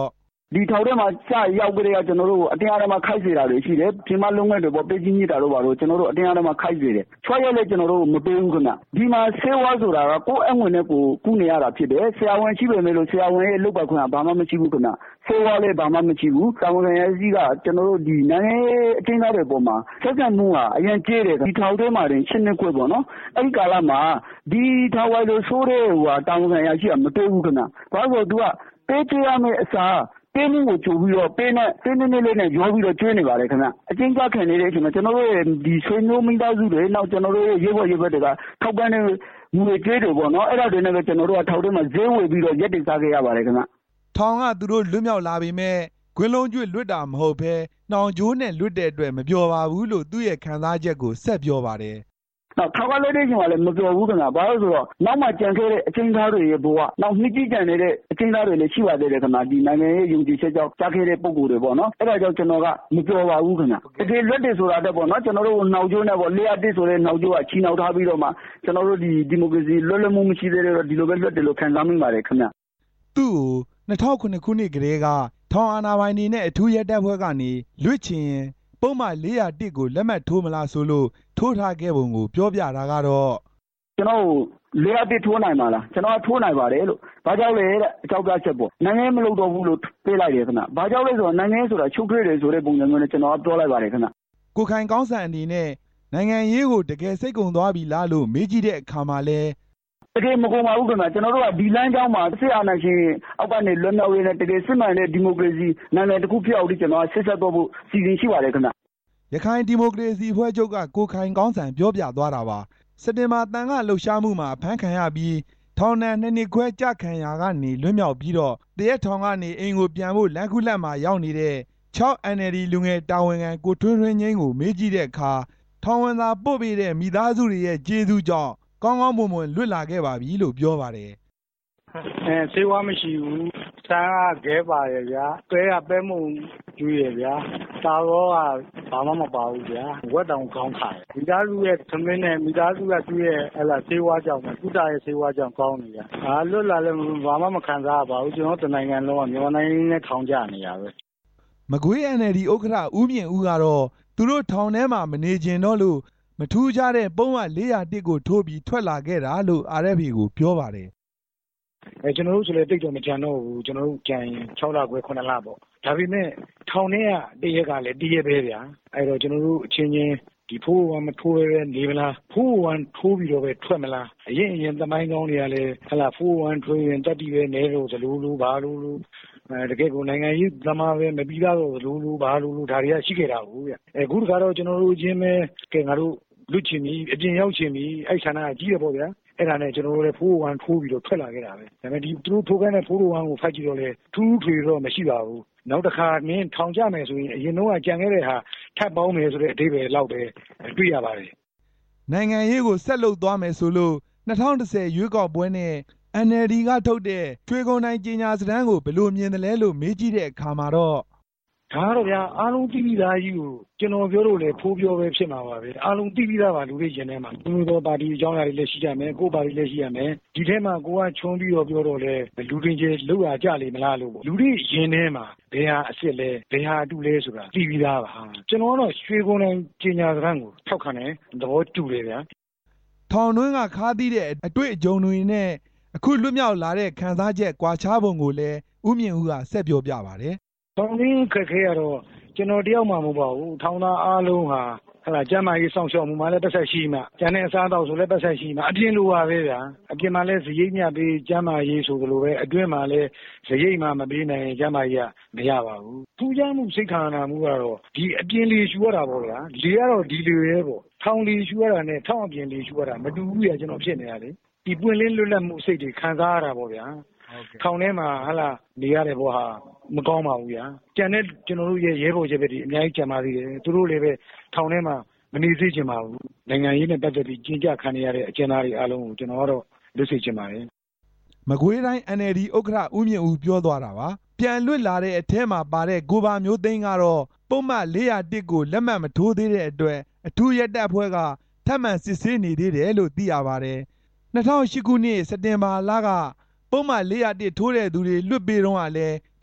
ဒီထောက်ထဲမှာစရောက်ကြတဲ့ကျွန်တော်တို့အတင်းအဓမ္မခိုက်စေတာတွေရှိတယ်ပြင်မလုံးငယ်တွေပေါ့ပေးကြီးညစ်တာတို့ပါတော့ကျွန်တော်တို့အတင်းအဓမ္မခိုက်စေတယ်ချွတ်ရက်လည်းကျွန်တော်တို့မပေးဘူးခင်ဗျဒီမှာဆေးဝါးဆိုတာကကိုယ်အငွေနဲ့ကိုကုနေရတာဖြစ်တယ်ဆရာဝန်ရှိပေမဲ့လို့ဆရာဝန်ရဲ့လုပ်ပါခွင့်ကဘာမှမရှိဘူးခင်ဗျဆေးဝါးလည်းဘာမှမရှိဘူးတာဝန်ခံရရှိကကျွန်တော်တို့ဒီနိုင်ငံအတင်းသားတွေပေါ်မှာဆက်ဆံမှုကအရင်ကျေးတယ်ဒီထောက်ထဲမှာတင်ရှင်းနေခွင့်ပေါ့နော်အဲ့ဒီကာလမှာဒီထောက်ဝိုင်လို့ဆိုးတဲ့ဟိုဟာတာဝန်ခံရရှိကမတွေ့ဘူးခင်ဗျဘာလို့ तू ကပေးချရမယ့်အစားပေးမှုကိုကြိုပြီးတော့ပေးနဲ့ပေးနေနေလေးနဲ့ရောပြီးတော့ကျွေးနေပါတယ်ခင်ဗျအချင်းကြခံနေတဲ့အချိန်မှာကျွန်တော်တို့ရဲ့ဒီဆွေမျိုးမိသားစုတွေနောက်ကျွန်တော်တို့ရဲ့ရေဘော်ရေဘက်တွေကထောက်ပံ့နေငွေကြေးတွေပေါ့နော်အဲ့ဒါတွေနဲ့ပဲကျွန်တော်တို့ကထောက်ထဲမှာဈေးဝယ်ပြီးတော့ရက်တင်စားခဲ့ရပါတယ်ခင်ဗျထောင်ကသူတို့လွတ်မြောက်လာပေမဲ့ခွင်းလုံးကျွတ်လွတ်တာမဟုတ်ဘဲနှောင်ကြိုးနဲ့လွတ်တဲ့အတွက်မပြောပါဘူးလို့သူ့ရဲ့ခံစားချက်ကိုဆက်ပြောပါတယ်နောက်ထောက်ကလေးတွေချင်းကလည်းမပြောဘူးခင်ဗျဘာလို့ဆိုတော့နောက်မှကြံခဲ့တဲ့အချင်းသားတွေရဲ့ဘဝနောက်နှစ်ကြီးကြံနေတဲ့အချင်းသားတွေလည်းရှိပါသေးတယ်ခင်ဗျဒီနိုင်ငံရဲ့ယုံကြည်ချက်ကြောင့်ကြားခဲ့တဲ့ပုံကိုယ်တွေပေါ့နော်အဲ့ဒါကြောင့်ကျွန်တော်ကမပြောပါဘူးခင်ဗျတကယ်လွတ်တယ်ဆိုတာတက်ပေါ့နော်ကျွန်တော်တို့နှောက်ကျိုးနဲ့ပေါ့လေးအတစ်ဆိုတဲ့နှောက်ကျိုးကချီနှောက်ထားပြီးတော့မှကျွန်တော်တို့ဒီဒီမိုကရေစီလွတ်လပ်မှုမရှိသေးတော့ဒီလိုပဲလွတ်တယ်လို့ခံစားမိပါတယ်ခင်ဗျသူ့ကို၂၀၀၇ခုနှစ်ကတည်းကထောင်အာဏာပိုင်တွေနဲ့အထူးရဲတပ်ဖွဲ့ကနေလွတ်ချင်ရင်ပုံမှန်၄၀၁ကိုလက်မှတ်ထိုးမလားဆိုလို့ထိုးထားခဲ့ပုံကိုပြောပြတာကတော့ကျွန်တော်၄၀၁ထိုးနိုင်ပါလားကျွန်တော်ထိုးနိုင်ပါတယ်လို့ဘာကြောင့်လဲတဲ့အကြောက်ပြချက်ပေါ့နိုင်ငံမလုပ်တော့ဘူးလို့ပြေးလိုက်တယ်ခင်ဗျဘာကြောင့်လဲဆိုတော့နိုင်ငံဆိုတာချုပ်ထွေးတယ်ဆိုတဲ့ပုံစံမျိုးနဲ့ကျွန်တော်ပြောလိုက်ပါတယ်ခင်ဗျကိုခိုင်ကောင်းစံအနေနဲ့နိုင်ငံရေးကိုတကယ်စိတ်ကုံသွားပြီလားလို့မေးကြည့်တဲ့အခါမှာလဲတကယ်မကုန်ပါဘူးခင်ဗျကျွန်တော်တို့ကဒီလမ်းကြောင်းမှာစစ်အာဏာရှင်အောက်ကနေလွတ်မြောက်ရေးနဲ့တကယ်စစ်မှန်တဲ့ဒီမိုကရေစီနိုင်ငံတစ်ခုဖြစ်အောင်ဒီကျွန်တော်ဆက်ဆက်တော့ဖို့စီစဉ်ရှိပါတယ်ခင်ဗျရခိုင်ဒီမိုကရေစီဖွဲ့ချုပ်ကကိုခိုင်ကောင်းစံပြောပြသွားတာပါစက်တင်ဘာတန်ခါလှုပ်ရှားမှုမှာဖမ်းခံရပြီးထောင်ဒဏ်နှစ်နှစ်ခွဲကြခံရကနေလွတ်မြောက်ပြီးတော့တရက်ထောင်ကနေအိမ်ကိုပြန်ဖို့လမ်းခုလက်မှာရောက်နေတဲ့၆ အန် အယ် ဒီ လူငယ်တာဝန်ခံကိုထွန်းထွန်းငိမ့်ကိုမေးကြည့်တဲ့အခါထောင်ဝင်သာပို့ပေးတဲ့မိသားစုတွေရဲ့ကျေးဇူးကြောင့်ကောင်းကောင်းမွန်မွန်လွတ်လာခဲ့ပါပြီလို့ပြောပါတယ်အဲဆေးဝါးမရှိဘူးဆန်းကခဲပါရဲ့ဗျာတွဲကပဲမှုကျွေးရဗျာတာရောကဘာမှမပါဘူးဗျာဝက်တောင်ကောင်းခါတယ်မိသားစုရဲ့သမင်းနဲ့မိသားစုကကျွေးရဲ့ဟလာဆေးဝါးကြောင့်ကုသရဲ့ဆေးဝါးကြောင့်ကောင်းနေဗျာအာလွတ်လာလည်းဘာမှမခံစားရပါဘူးကျွန်တော်တနိုင်ငံလုံးကမြန်မာနိုင်ငံနဲ့ထောင်ကြနေရပဲမကွေး အန် အယ် ဒီ ဥက္ကဋ္ဌဦးမြင့်ဦးကတော့သူတို့ထောင်ထဲမှာမနေကျင်တော့လို့မထူးခြားတဲ့ပုံမှန်၄၀၁ကိုထိုးပြီးထွက်လာခဲ့တာလို့ အာရ် အက်ဖ် အေ ကိုပြောပါတယ်အဲကျွန်တော်တို့ဆိုလည်းတိတ်တော့မကြံတော့ဘူးကျွန်တော်တို့ကြံရင်၆လခွဲခုနှစ်လပေါ့ဒါပေမဲ့ထောင်ထဲကတရက်ကလည်းတရက်ပဲဗျာအဲတော့ကျွန်တော်တို့အချင်းချင်းဒီဖိုးဝမ်မထိုးရဲနေမလားဖိုးဝမ်ထိုးပြီးတော့ပဲထွက်မလားအရင်အရင်သမိုင်းကောင်းတွေကလည်းဟလာဖိုးဝမ်ထိုးရင်တက်တီပဲနေတော့ဇလူလူဘာလူလူအဲတကယ်ကိုနိုင်ငံရေးသမားပဲမပြီးတော့ဇလူလူဘာလူလူဒါတွေကရှိခဲ့တာဟုတ်ဗျအခုတခါတော့ကျွန်တော်တို့ချင်းပဲကဲငါတို့လွတ်ချင်ပြီအပြင်ရောက်ချင်ပြီအဲ့ဆန္ဒကကြီးရပေါ့ဗျာအဲ့ဒါနဲ့ကျွန်တော်တို့လည်းဖိုးဝမ်ထိုးပြီးတော့ထွက်လာခဲ့တာပဲဒါပေမဲ့ဒီသူတို့ထိုးခိုင်းတဲ့ဖိုးဝမ်ကိုဖတ်ကြည့်တော့လေထူးထွေတော့မရှိပါဘူးနောက်တစ်ခါမင်းထောင်ကြမယ်ဆိုရင်အရင်တော့ကြံခဲ့တဲ့ဟာထပ်ပေါင်းမယ်ဆိုတဲ့အဓိပ္ပာယ်လောက်ပဲတွေ့ရပါတယ်နိုင်ငံရေးကိုဆက်လုပ်သွားမယ်ဆိုလို့၂၀၁၀ရွေးကောက်ပွဲနဲ့ အန် အယ် ဒီ ကထုတ်တဲ့ရွှေကုန်တိုင်းကြေညာစတမ်းကိုဘယ်လိုမြင်တယ်လဲလို့မေးကြည့်တဲ့အခါမှာတော့ဒါတော့ဗျာအားလုံးသိပြီးသားကြီးကိုကျွန်တော်ပြောလို့လေဖိုးပြောပဲဖြစ်မှာပါပဲအားလုံးသိပြီးသားပါလူတွေရင်ထဲမှာသူတို့ပါတီအကြောင်းအရာတွေလည်းရှိကြမယ်ကိုယ်ပါတီလည်းရှိရမယ်ဒီထဲမှာကိုကချွန်းပြီးတော့ပြောတော့လေလူတွေချင်းလောက်ရကြလိမ့်မလားလို့လူတွေရင်ထဲမှာဘယ်ဟာအစ်စ်လဲဘယ်ဟာအတူလဲဆိုတာသိပြီးသားပါကျွန်တော်တော့ရွှေကုန်တိုင်းကြေညာစကားကိုထောက်ခံတယ်သဘောတူတယ်ဗျာထောင်တွင်းကခါးသီးတဲ့အတွေ့အကြုံတွေနဲ့အခုလွတ်မြောက်လာတဲ့ခံစားချက်ကွာခြားပုံကိုလည်းဦးမြင့်ဦးကဆက်ပြောပြပါတယ်ထောင်ရင်းခက်ခဲရတော့ကျွန်တော်တယောက်မှမဟုတ်ပါဘူးထောင်သားအားလုံးဟာဟလာကျမ်းမာရေးစောင့်ရှောက်မှုမှလည်းပတ်သက်ရှိမှကျန်တဲ့အစားအသောက်ဆိုလည်းပတ်သက်ရှိမှအပြင်လိုပါပဲဗျာအပြင်မှာလည်းဇရိတ်မြပေးကျမ်းမာရေးဆိုလိုပဲအတွင်းမှာလည်းဇရိတ်မှမပေးနိုင်ကျမ်းမာရေးကမရပါဘူးထူးခြားမှုစိတ်ခန္ဓာမှုကတော့ဒီအပြင်လေရှူရတာပေါ့ဗျာလေကတော့ဒီလေရဲပေါ့ထောင်လေရှူရတာနဲ့ထောင်အပြင်လေရှူရတာမတူဘူးရကျွန်တော်ဖြစ်နေတာလေဒီပွင့်လင်းလွတ်လပ်မှုစိတ်တွေခံစားရတာပေါ့ဗျာထောင်ထဲမှာဟလာနေရတဲ့ဘောဟာမကောင်းပါဘူးဗျာကြံတဲ့ကျွန်တော်တို့ရဲ့ရဲဘော်ရဲဘက်တွေအများကြီးကြံပါသေးတယ်သူတို့လည်းပဲထောင်ထဲမှာမနေစေချင်ပါဘူးနိုင်ငံရေးနဲ့ပတ်သက်ပြီးကျင်းကြခံရတဲ့အကျဉ်းသားတွေအားလုံးကိုကျွန်တော်ကတော့လွတ်စေချင်ပါတယ်မကွေးတိုင်း အန် အယ် ဒီ ဥက္ကဋ္ဌဦးမြင့်ဦးပြောသွားတာပါပြန်လွတ်လာတဲ့အထဲမှာပါတဲ့ကိုပါမျိုးသိန်းကတော့ပုံမှန်၄၀၁ကိုလက်မှတ်မထိုးသေးတဲ့အတွက်အထူးရဲတပ်ဖွဲ့ကထပ်မံစစ်ဆေးနေသေးတယ်လို့သိရပါတယ်၂၀၀၈ခုနှစ်စက်တင်ဘာလကပုံမှန်၄၀၁ထိုးတဲ့သူတွေလွတ်ပေးတော့ကလည်း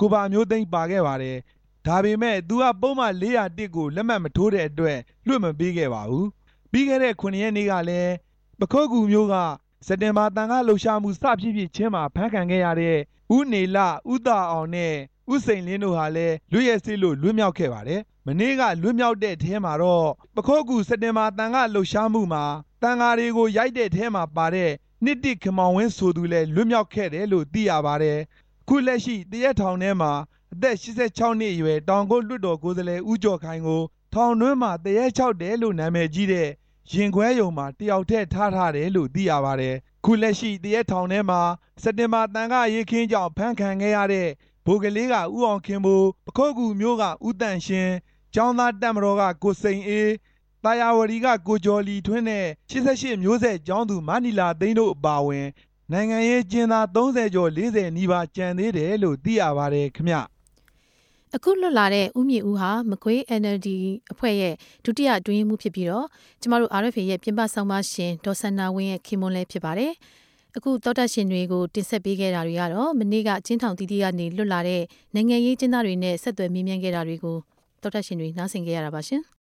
ကိုပါမျိုးသိန်းပါခဲ့ပါတယ်ဒါပေမဲ့သူကပုံမှန်၄၀၁ကိုလက်မှတ်မထိုးတဲ့အတွက်လွှတ်မပေးခဲ့ပါဘူးပြီးခဲ့တဲ့ခုနှစ်ရက်နေ့ကလည်းပခုတ်ကူမျိုးကစက်တင်ဘာတန်ခါလှုပ်ရှားမှုစဖြစ်ဖြစ်ချင်းမှာဖမ်းခံခဲ့ရတဲ့ဦးနေလဦးတာအောင်နဲ့ဦးစိန်လင်းတို့ဟာလည်းလွတ်ရက်စေ့လို့လွတ်မြောက်ခဲ့ပါတယ်မနေ့ကလွတ်မြောက်တဲ့ထဲမှာတော့ပခုတ်ကူစက်တင်ဘာတန်ခါလှုပ်ရှားမှုမှာတန်ဃာတွေကိုရိုက်တဲ့ထဲမှာပါတဲ့နှစ်တစ်ခမောင်ဝင်းဆိုသူလည်းလွတ်မြောက်ခဲ့တယ်လို့သိရပါတယ်ခုလက်ရှိတရက်ထောင်ထဲမှာအသက်၈၆နှစ်အရွယ်တောင်ကုတ်လွှတ်တော်ကိုယ်စားလှယ်ဦးကျော်ခိုင်ကိုထောင်တွင်းမှာတရက်၆တယ်လို့နာမည်ကြီးတဲ့ရင်ခွဲယုံမှာတယောက်တည်းထားထားတယ်လို့သိရပါတယ်ခုလက်ရှိတရက်ထောင်ထဲမှာစက်တင်ဘာတန်ခါရေးခင်းကြောင့်ဖမ်းခံခဲ့ရတဲ့ဗိုလ်ကလေးကဦးအောင်ခင်မိုးပခုတ်ကူမျိုးကဦးတန့်ရှင်ကျောင်းသားတက်မတော်ကကိုစိန်အေးတာယာဝတီကကိုကျော်လီထွန်းနဲ့၈၈မျိုးဆက်ကျောင်းသူမနီလာသိန်းတို့အပါအဝင်နိုင်ငံရေးကျင်းသား၃၀ကျော်၄၀နီးပါးကျန်သေးတယ်လို့သိရပါတယ်ခင်ဗျအခုလွတ်လာတဲ့ဦးမြင့်ဦးဟာမကွေး N L D အဖွဲ့ရဲ့ဒုတိယအတွင်းမှုဖြစ်ပြီးတော့ကျမတို့ R F A ရဲ့ပြင်ပဆောင်မရှင်ဒေါ်စန္နာဝင်းရဲ့ခင်မွန်းလည်းဖြစ်ပါတယ်အခုတောတက်ရှင်တွေကိုတင်ဆက်ပေးခဲ့တာတွေကတော့မနေ့ကကျင်းထောင်တီးတီးကနေလွတ်လာတဲ့နိုင်ငံရေးကျင်းသားတွေနဲ့ဆက်သွယ်မြင်းမြန်းခဲ့တာတွေကိုတောတက်ရှင်တွေနားဆင်ခဲ့ရတာပါရှင်